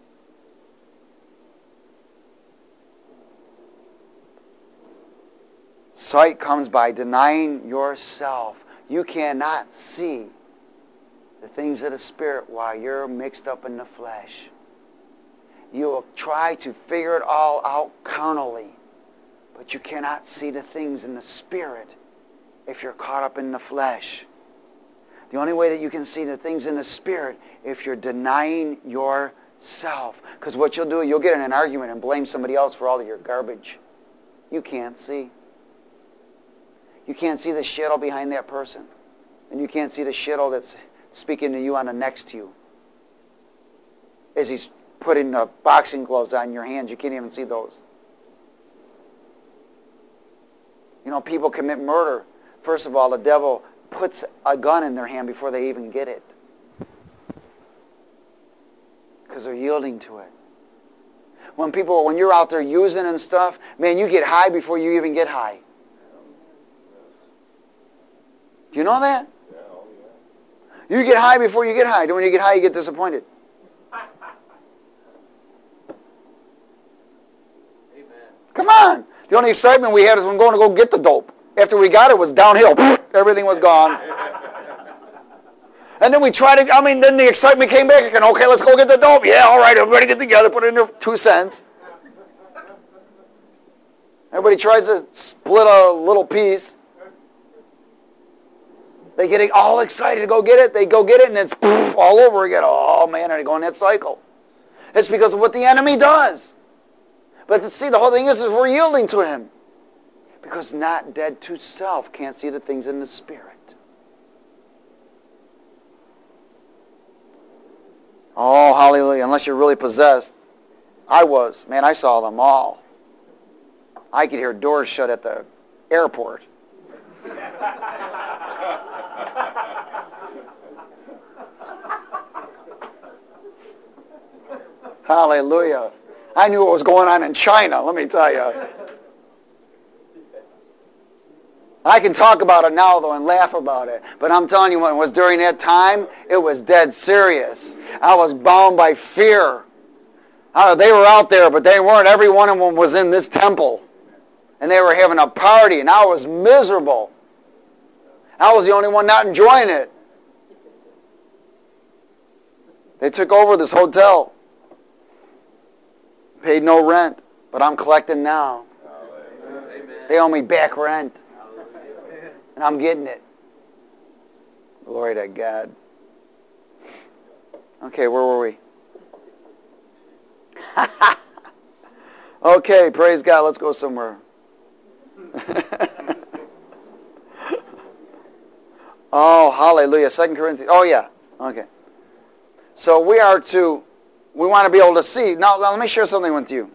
Sight comes by denying yourself. You cannot see the things of the Spirit while you're mixed up in the flesh. You will try to figure it all out carnally, but you cannot see the things in the Spirit if you're caught up in the flesh. The only way that you can see the things in the Spirit if you're denying yourself. Because what you'll do, you'll get in an argument and blame somebody else for all of your garbage. You can't see. You can't see the shittle behind that person. And you can't see the shittle that's speaking to you on the next to you. As he's putting the boxing gloves on your hands, you can't even see those. You know, people commit murder. First of all, the devil puts a gun in their hand before they even get it. Because they're yielding to it. When people, when you're out there using and stuff, man, you get high before you even get high. Do you know that? You get high before you get high. When you get high, you get disappointed. Amen. Come on. The only excitement we had is when going to go get the dope. After we got it, it was downhill. Everything was gone. And then we tried it. I mean, then the excitement came back again. Okay, let's go get the dope. Yeah, all right, everybody get together, put in their two cents. Everybody tries to split a little piece. They get all excited to go get it. They go get it, and it's poof, all over again. Oh, man, and they go in that cycle. It's because of what the enemy does. But see, the whole thing is, is we're yielding to him. Because not dead to self can't see the things in the Spirit. Oh, hallelujah. Unless you're really possessed. I was. Man, I saw them all. I could hear doors shut at the airport. Hallelujah. I knew what was going on in China, let me tell you. I can talk about it now, though, and laugh about it. But I'm telling you, when it was during that time, it was dead serious. I was bound by fear. Uh, they were out there, but they weren't. Every one of them was in this temple. And they were having a party, and I was miserable. I was the only one not enjoying it. They took over this hotel. Paid no rent, but I'm collecting now. Amen. They owe me back rent. And I'm getting it. Glory to God. Okay, where were we? Okay, praise God. Let's go somewhere. Oh, hallelujah. Second Corinthians. Oh, yeah. Okay. So we are to, we want to be able to see. Now, now let me share something with you.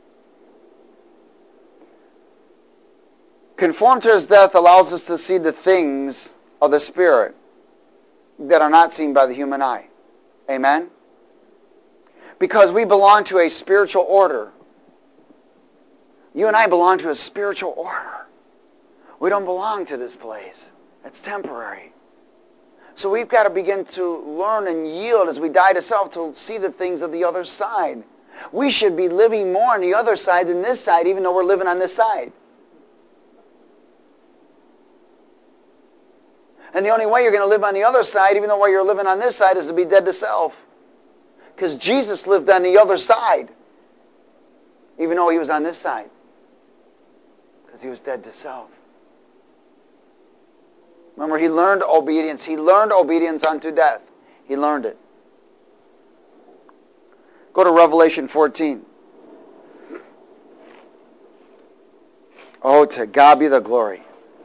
Conform to his death allows us to see the things of the Spirit that are not seen by the human eye. Amen? Because we belong to a spiritual order. You and I belong to a spiritual order. We don't belong to this place. It's temporary. So we've got to begin to learn and yield as we die to self to see the things of the other side. We should be living more on the other side than this side, even though we're living on this side. And the only way you're going to live on the other side, even though while you're living on this side, is to be dead to self. Because Jesus lived on the other side, even though he was on this side. Because he was dead to self. Remember, he learned obedience. He learned obedience unto death. He learned it. Go to Revelation fourteen. Oh, to God be the glory.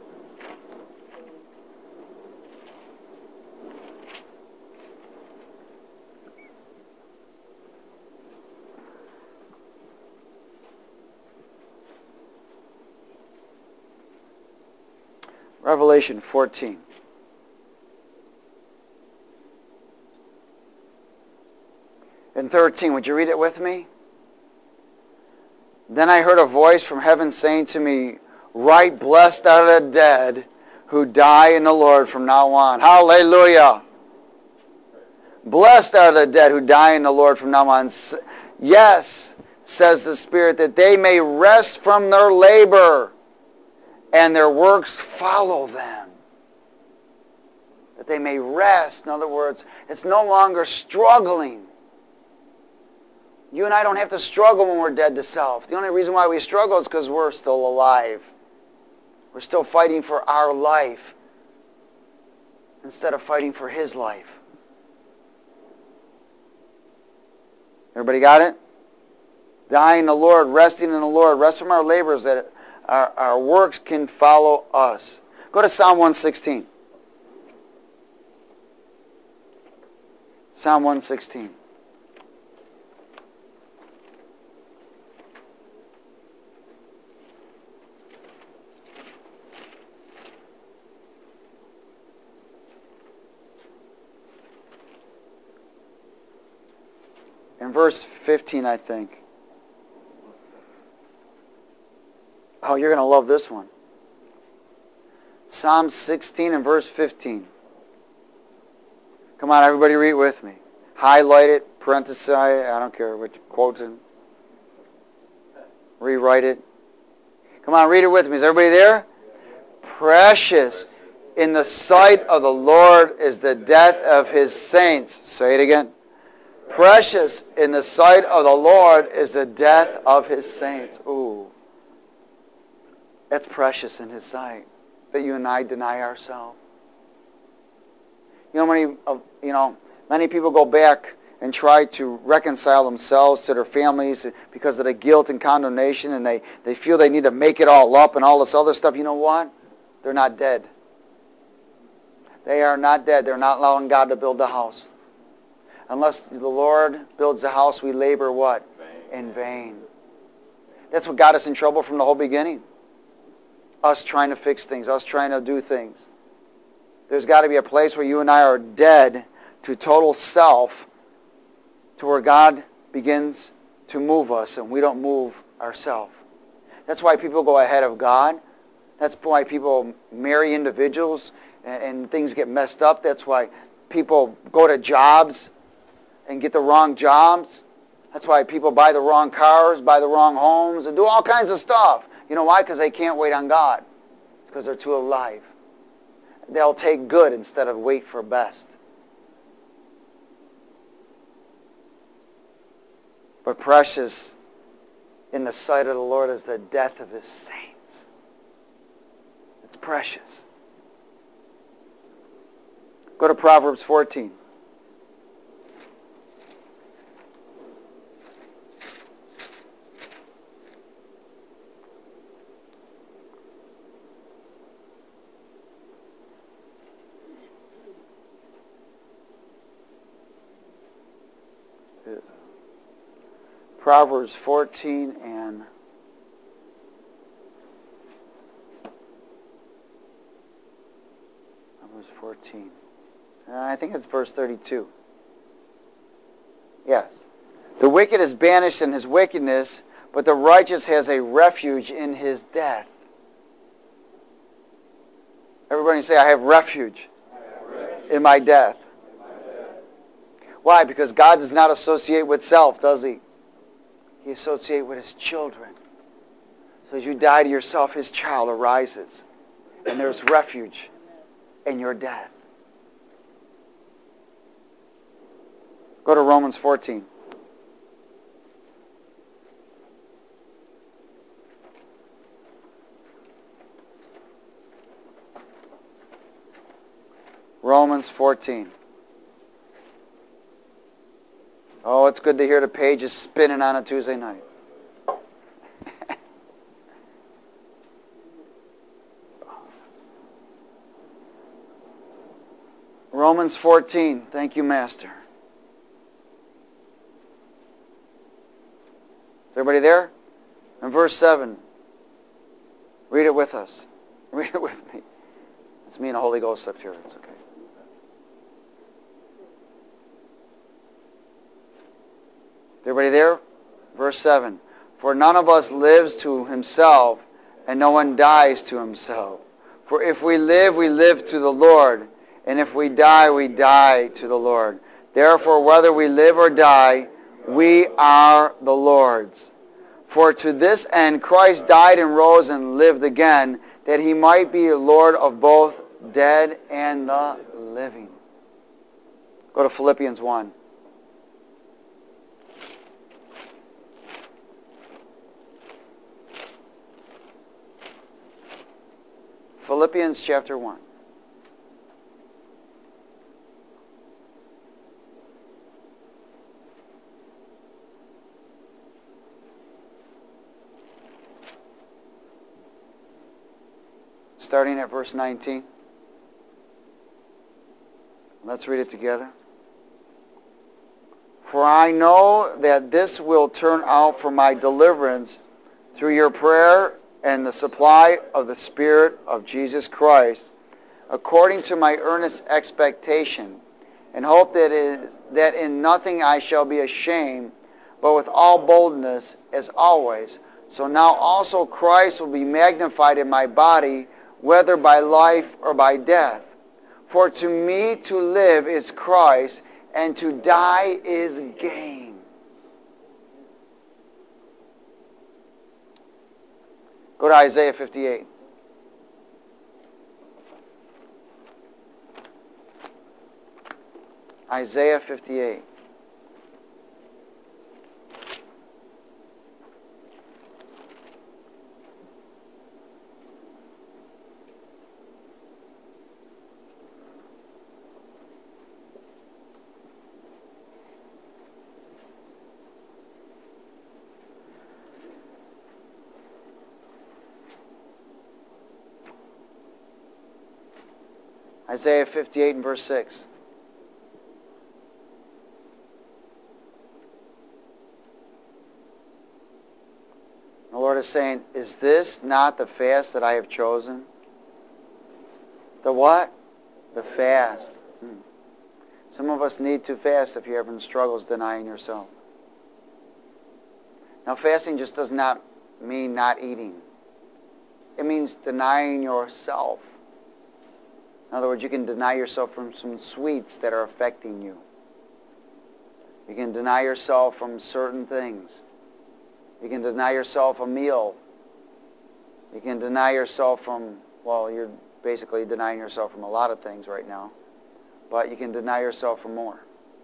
Revelation fourteen. And thirteen, would you read it with me? Then I heard a voice from heaven saying to me, "Right, blessed are the dead who die in the Lord from now on." Hallelujah! Blessed are the dead who die in the Lord from now on. Yes, says the Spirit, that they may rest from their labor and their works follow them. That they may rest. In other words, it's no longer struggling. You and I don't have to struggle when we're dead to self. The only reason why we struggle is because we're still alive. We're still fighting for our life instead of fighting for his life. Everybody got it? Dying in the Lord, resting in the Lord, rest from our labors that Our, our works can follow us. Go to Psalm one sixteen. Psalm one sixteen. In verse fifteen, I think. Oh, you're going to love this one. Psalm sixteen and verse fifteen. Come on, everybody read it with me. Highlight it, parenthesize, I don't care what quotes it. Rewrite it. Come on, read it with me. Is everybody there? Precious in the sight of the Lord is the death of his saints. Say it again. Precious in the sight of the Lord is the death of his saints. Ooh. That's precious in his sight, that you and I deny ourselves. You know, many, uh, you know, many people go back and try to reconcile themselves to their families because of the guilt and condemnation, and they, they feel they need to make it all up and all this other stuff. You know what? They're not dead. They are not dead. They're not allowing God to build the house. Unless the Lord builds the house, we labor what? In vain. That's what got us in trouble from the whole beginning. Us trying to fix things, us trying to do things. There's got to be a place where you and I are dead to total self, to where God begins to move us and we don't move ourselves. That's why people go ahead of God. That's why people marry individuals and, and things get messed up. That's why people go to jobs and get the wrong jobs. That's why people buy the wrong cars, buy the wrong homes, and do all kinds of stuff. You know why? Because they can't wait on God. It's because they're too alive. They'll take good instead of wait for best. But precious in the sight of the Lord is the death of his saints. It's precious. Go to Proverbs fourteen. Proverbs fourteen and Proverbs fourteen. Uh, I think it's verse thirty-two. Yes. The wicked is banished in his wickedness, but the righteous has a refuge in his death. Everybody say, I have refuge, I have refuge. In my death. In my death. Why? Because God does not associate with self, does he? He associates with his children. So as you die to yourself, his child arises. And there's refuge in your death. Go to Romans fourteen. Romans fourteen. Oh, it's good to hear the pages spinning on a Tuesday night. Romans fourteen. Thank you, Master. Is everybody there? And verse seven. Read it with us. Read it with me. It's me and the Holy Ghost up here. It's okay. Everybody there? Verse seven. For none of us lives to himself, and no one dies to himself. For if we live, we live to the Lord, and if we die, we die to the Lord. Therefore, whether we live or die, we are the Lord's. For to this end Christ died and rose and lived again, that he might be Lord of both dead and the living. Go to Philippians one. Philippians chapter one. Starting at verse nineteen. Let's read it together. For I know that this will turn out for my deliverance through your prayer and the supply of the Spirit of Jesus Christ, according to my earnest expectation, and hope that, is, that in nothing I shall be ashamed, but with all boldness, as always. So now also Christ will be magnified in my body, whether by life or by death. For to me to live is Christ, and to die is gain. Go to Isaiah fifty-eight. Isaiah fifty-eight. Isaiah fifty-eight and verse six. The Lord is saying, is this not the fast that I have chosen? The what? The fast. Hmm. Some of us need to fast if you're having struggles denying yourself. Now, fasting just does not mean not eating. It means denying yourself. In other words, you can deny yourself from some sweets that are affecting you. You can deny yourself from certain things. You can deny yourself a meal. You can deny yourself from, well, you're basically denying yourself from a lot of things right now. But you can deny yourself from more.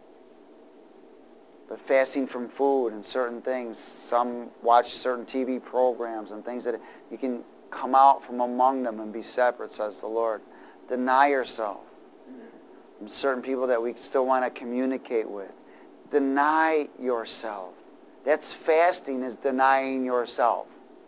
But fasting from food and certain things, some watch certain T V programs and things that you can come out from among them and be separate, says the Lord. Deny yourself from certain people that we still want to communicate with. Deny yourself. That's fasting, is denying yourself.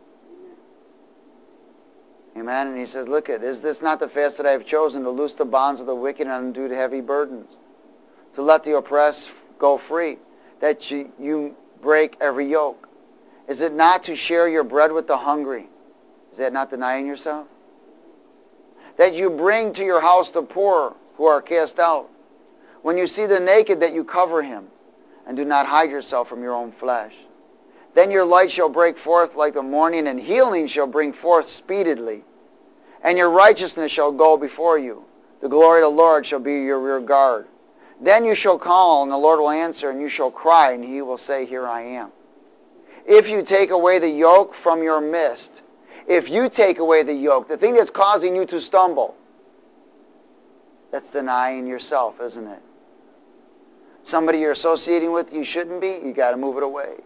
Amen? And he says, look at, is this not the fast that I have chosen, to loose the bonds of the wicked and undo the heavy burdens, to let the oppressed go free? that you, you break every yoke? Is it not to share your bread with the hungry? Is that not denying yourself? That you bring to your house the poor who are cast out. When you see the naked, that you cover him, and do not hide yourself from your own flesh. Then your light shall break forth like the morning, and healing shall bring forth speedily. And your righteousness shall go before you. The glory of the Lord shall be your rear guard. Then you shall call, and the Lord will answer, and you shall cry, and he will say, Here I am. If you take away the yoke from your midst, if you take away the yoke, the thing that's causing you to stumble, that's denying yourself, isn't it? Somebody you're associating with you shouldn't be, you got to move it away.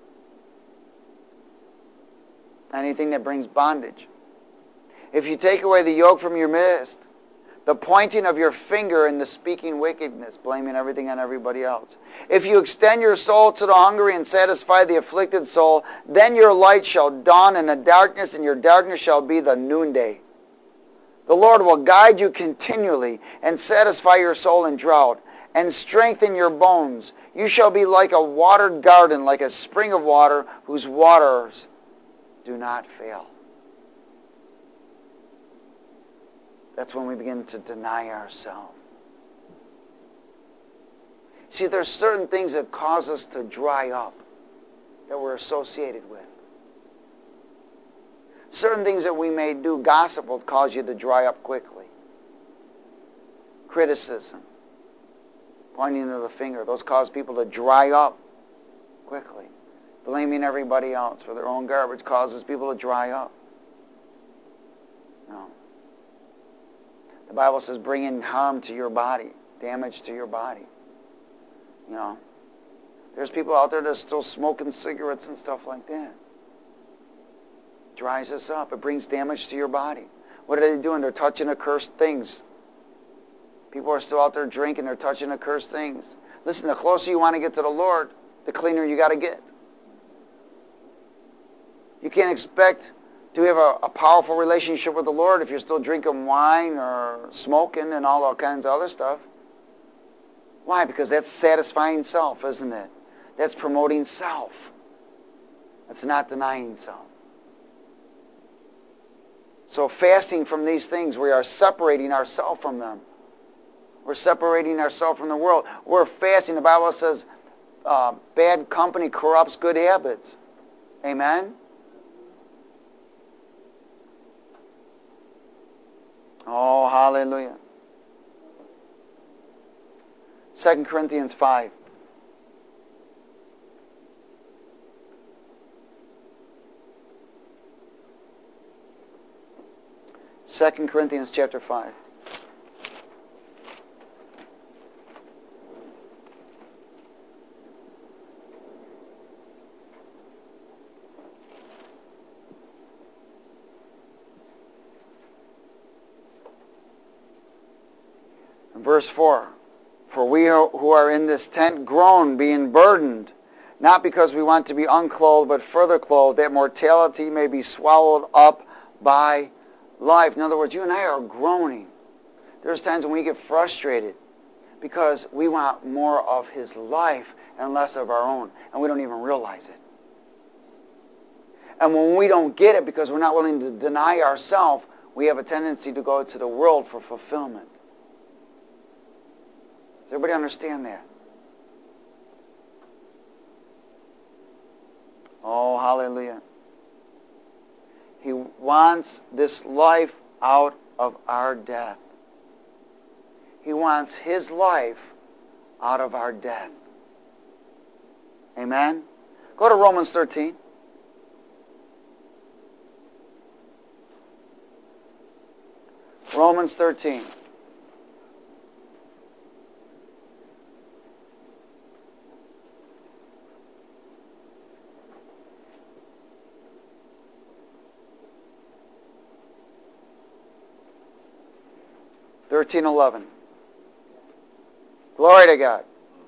Anything that brings bondage. If you take away the yoke from your midst, the pointing of your finger and the speaking wickedness, blaming everything on everybody else. If you extend your soul to the hungry and satisfy the afflicted soul, then your light shall dawn in the darkness, and your darkness shall be the noonday. The Lord will guide you continually and satisfy your soul in drought and strengthen your bones. You shall be like a watered garden, like a spring of water whose waters do not fail. That's when we begin to deny ourselves. See, there's certain things that cause us to dry up that we're associated with. Certain things that we may do, gossip will cause you to dry up quickly. Criticism, pointing to the finger, those cause people to dry up quickly. Blaming everybody else for their own garbage causes people to dry up. No. The Bible says bringing harm to your body, damage to your body. You know, there's people out there that are still smoking cigarettes and stuff like that. Dries us up. It brings damage to your body. What are they doing? They're touching accursed things. People are still out there drinking. They're touching accursed things. Listen, the closer you want to get to the Lord, the cleaner you got to get. You can't expect to have a, a powerful relationship with the Lord if you're still drinking wine or smoking and all that kinds of other stuff. Why? Because that's satisfying self, isn't it? That's promoting self. That's not denying self. So fasting from these things, we are separating ourselves from them. We're separating ourselves from the world. We're fasting. The Bible says uh, bad company corrupts good habits. Amen? Oh, hallelujah. Second Corinthians five. Second Corinthians chapter five. Verse four, for we who are in this tent groan, being burdened, not because we want to be unclothed, but further clothed, that mortality may be swallowed up by life. In other words, you and I are groaning. There's times when we get frustrated because we want more of His life and less of our own, and we don't even realize it. And when we don't get it because we're not willing to deny ourselves, we have a tendency to go to the world for fulfillment. Does everybody understand that? Oh, hallelujah. He wants this life out of our death. He wants His life out of our death. Amen? Go to Romans thirteen. Romans thirteen. thirteen eleven. Glory to God.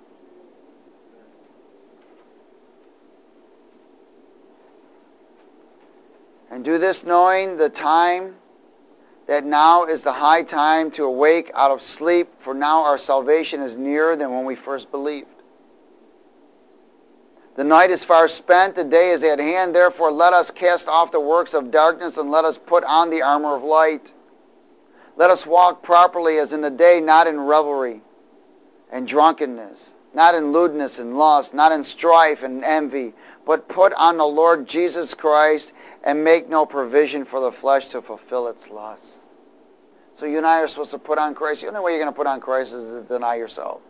And do this knowing the time, that now is the high time to awake out of sleep, for now our salvation is nearer than when we first believed. The night is far spent, the day is at hand. Therefore let us cast off the works of darkness and let us put on the armor of light. Let us walk properly as in the day, not in revelry and drunkenness, not in lewdness and lust, not in strife and envy, but put on the Lord Jesus Christ and make no provision for the flesh to fulfill its lusts. So you and I are supposed to put on Christ. The only way you're going to put on Christ is to deny yourself.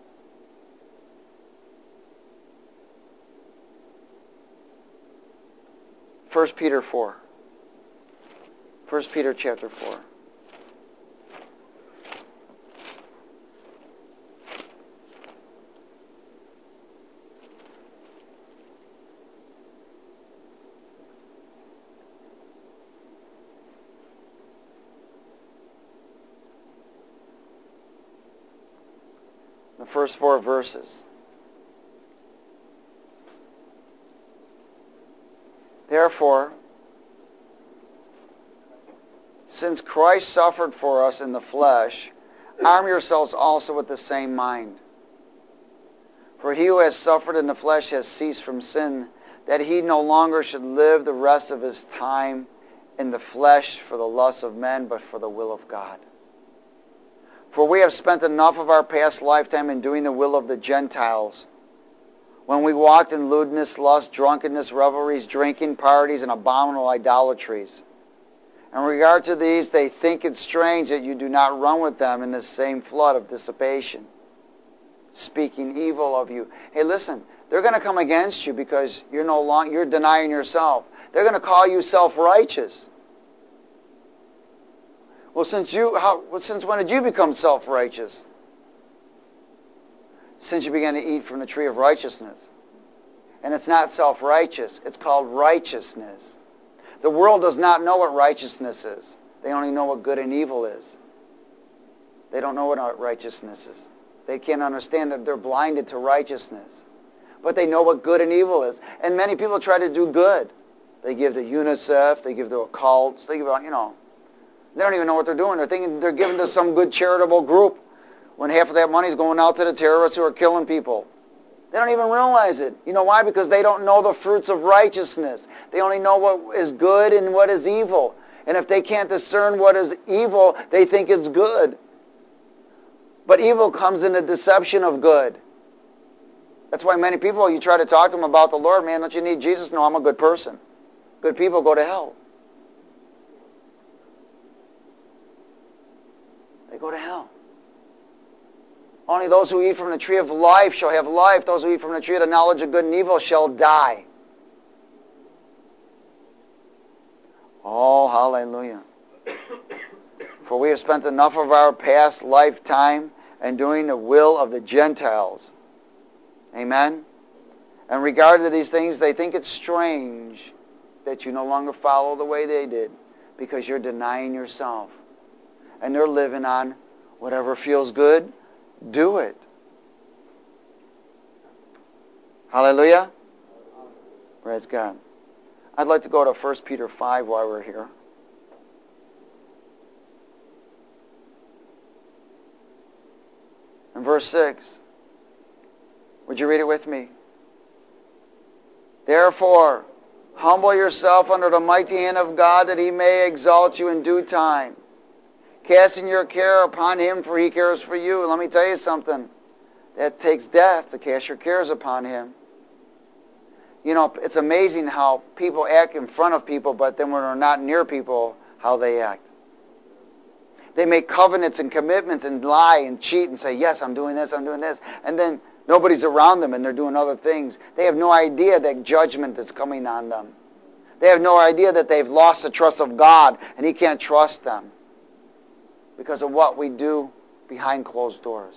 First Peter four. First Peter chapter four. The first four verses. Therefore, since Christ suffered for us in the flesh, arm yourselves also with the same mind. For he who has suffered in the flesh has ceased from sin, that he no longer should live the rest of his time in the flesh for the lusts of men, but for the will of God. For we have spent enough of our past lifetime in doing the will of the Gentiles, when we walked in lewdness, lust, drunkenness, revelries, drinking, parties, and abominable idolatries. In regard to these, they think it strange that you do not run with them in the same flood of dissipation, speaking evil of you. Hey, listen, they're going to come against you because you're no longer you're denying yourself. They're going to call you self-righteous. Well, since you, how, well, since when did you become self-righteous? Since you began to eat from the tree of righteousness. And it's not self-righteous. It's called righteousness. The world does not know what righteousness is. They only know what good and evil is. They don't know what righteousness is. They can't understand that they're blinded to righteousness. But they know what good and evil is. And many people try to do good. They give to UNICEF. They give to occults. They give, you know. They don't even know what they're doing. They're thinking they're giving to some good charitable group when half of that money is going out to the terrorists who are killing people. They don't even realize it. You know why? Because they don't know the fruits of righteousness. They only know what is good and what is evil. And if they can't discern what is evil, they think it's good. But evil comes in the deception of good. That's why many people, you try to talk to them about the Lord, man, don't you need Jesus? No, I'm a good person. Good people go to hell. They go to hell. Only those who eat from the tree of life shall have life. Those who eat from the tree of the knowledge of good and evil shall die. Oh, hallelujah. For we have spent enough of our past lifetime in doing the will of the Gentiles. Amen? And regard to these things, they think it's strange that you no longer follow the way they did because you're denying yourself. And they're living on whatever feels good, do it. Hallelujah. Praise God. I'd like to go to First Peter five while we're here. In verse six. Would you read it with me? Therefore, humble yourself under the mighty hand of God, that he may exalt you in due time, casting your care upon him, for he cares for you. And let me tell you something. That takes death to cast your cares upon him. You know, it's amazing how people act in front of people, but then when they're not near people, how they act. They make covenants and commitments and lie and cheat and say, yes, I'm doing this, I'm doing this. And then nobody's around them and they're doing other things. They have no idea that judgment is coming on them. They have no idea that they've lost the trust of God and he can't trust them because of what we do behind closed doors.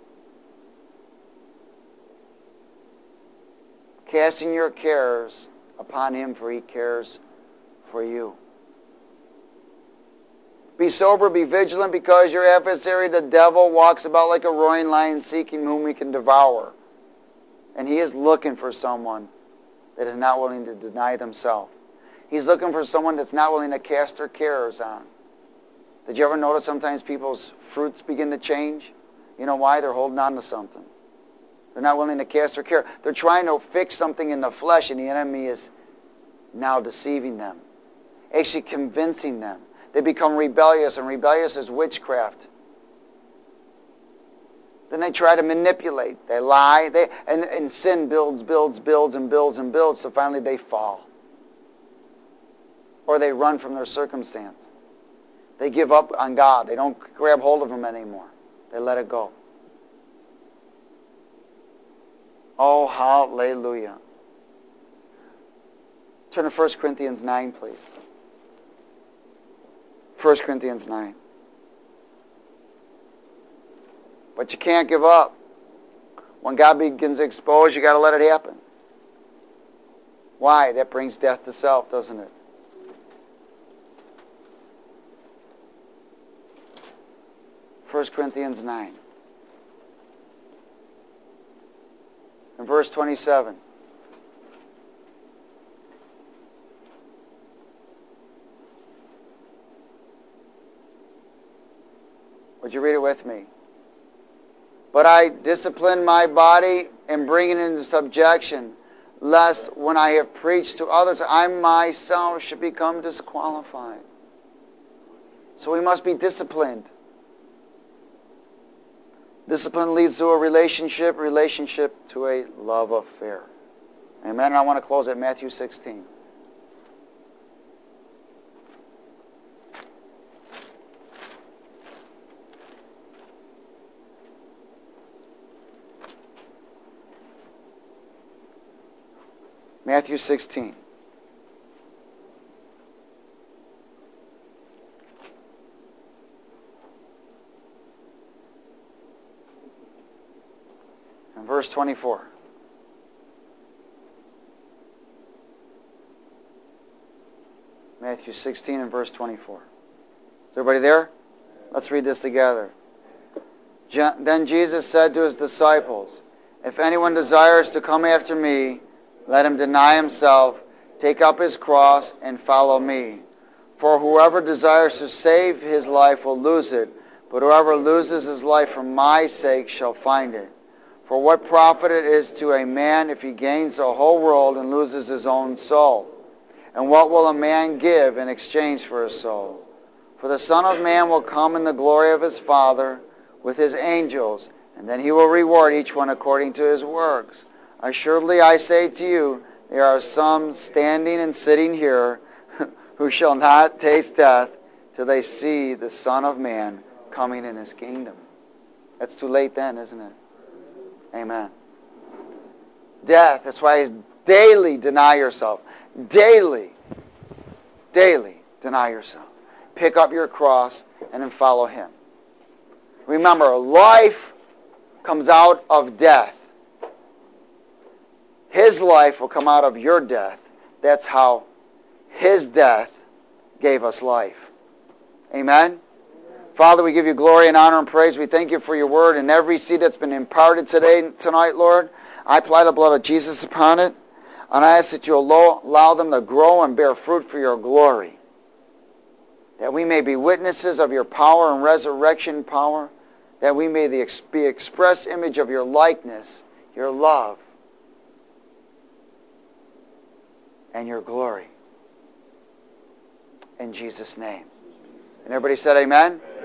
Casting your cares upon him, for he cares for you. Be sober, be vigilant, because your adversary, the devil, walks about like a roaring lion, seeking whom he can devour. And he is looking for someone that is not willing to deny themselves. He's looking for someone that's not willing to cast their cares on. Did you ever notice sometimes people's fruits begin to change? You know why? They're holding on to something. They're not willing to cast their care. They're trying to fix something in the flesh, and the enemy is now deceiving them, actually convincing them. They become rebellious, and rebellious is witchcraft. Then they try to manipulate. They lie. They, and, and sin builds, builds, builds, and builds, and builds, so finally they fall. Or they run from their circumstance. They give up on God. They don't grab hold of Him anymore. They let it go. Oh, hallelujah. Turn to First Corinthians nine, please. First Corinthians nine. But you can't give up. When God begins to expose, you got to let it happen. Why? That brings death to self, doesn't it? First Corinthians nine. And verse twenty-seven. Would you read it with me? But I discipline my body and bring it into subjection, lest when I have preached to others, I myself should become disqualified. So we must be disciplined. Discipline leads to a relationship, relationship to a love affair. Amen. And I want to close at Matthew sixteen. Matthew sixteen. And verse twenty-four. Matthew sixteen and verse twenty-four. Is everybody there? Let's read this together. Then Jesus said to His disciples, if anyone desires to come after me, let him deny himself, take up his cross, and follow me. For whoever desires to save his life will lose it, but whoever loses his life for my sake shall find it. For what profit it is to a man if he gains the whole world and loses his own soul? And what will a man give in exchange for his soul? For the Son of Man will come in the glory of his Father with his angels, and then he will reward each one according to his works. Assuredly I say to you, there are some standing and sitting here who shall not taste death till they see the Son of Man coming in His kingdom. That's too late then, isn't it? Amen. Death, that's why it's daily deny yourself. Daily, daily deny yourself. Pick up your cross and then follow Him. Remember, life comes out of death. His life will come out of your death. That's how His death gave us life. Amen? Father, we give you glory and honor and praise. We thank you for your word and every seed that's been imparted today, tonight, Lord. I apply the blood of Jesus upon it, and I ask that you allow them to grow and bear fruit for your glory, that we may be witnesses of your power and resurrection power, that we may be the express image of your likeness, your love, and your glory. In Jesus' name. And everybody said amen?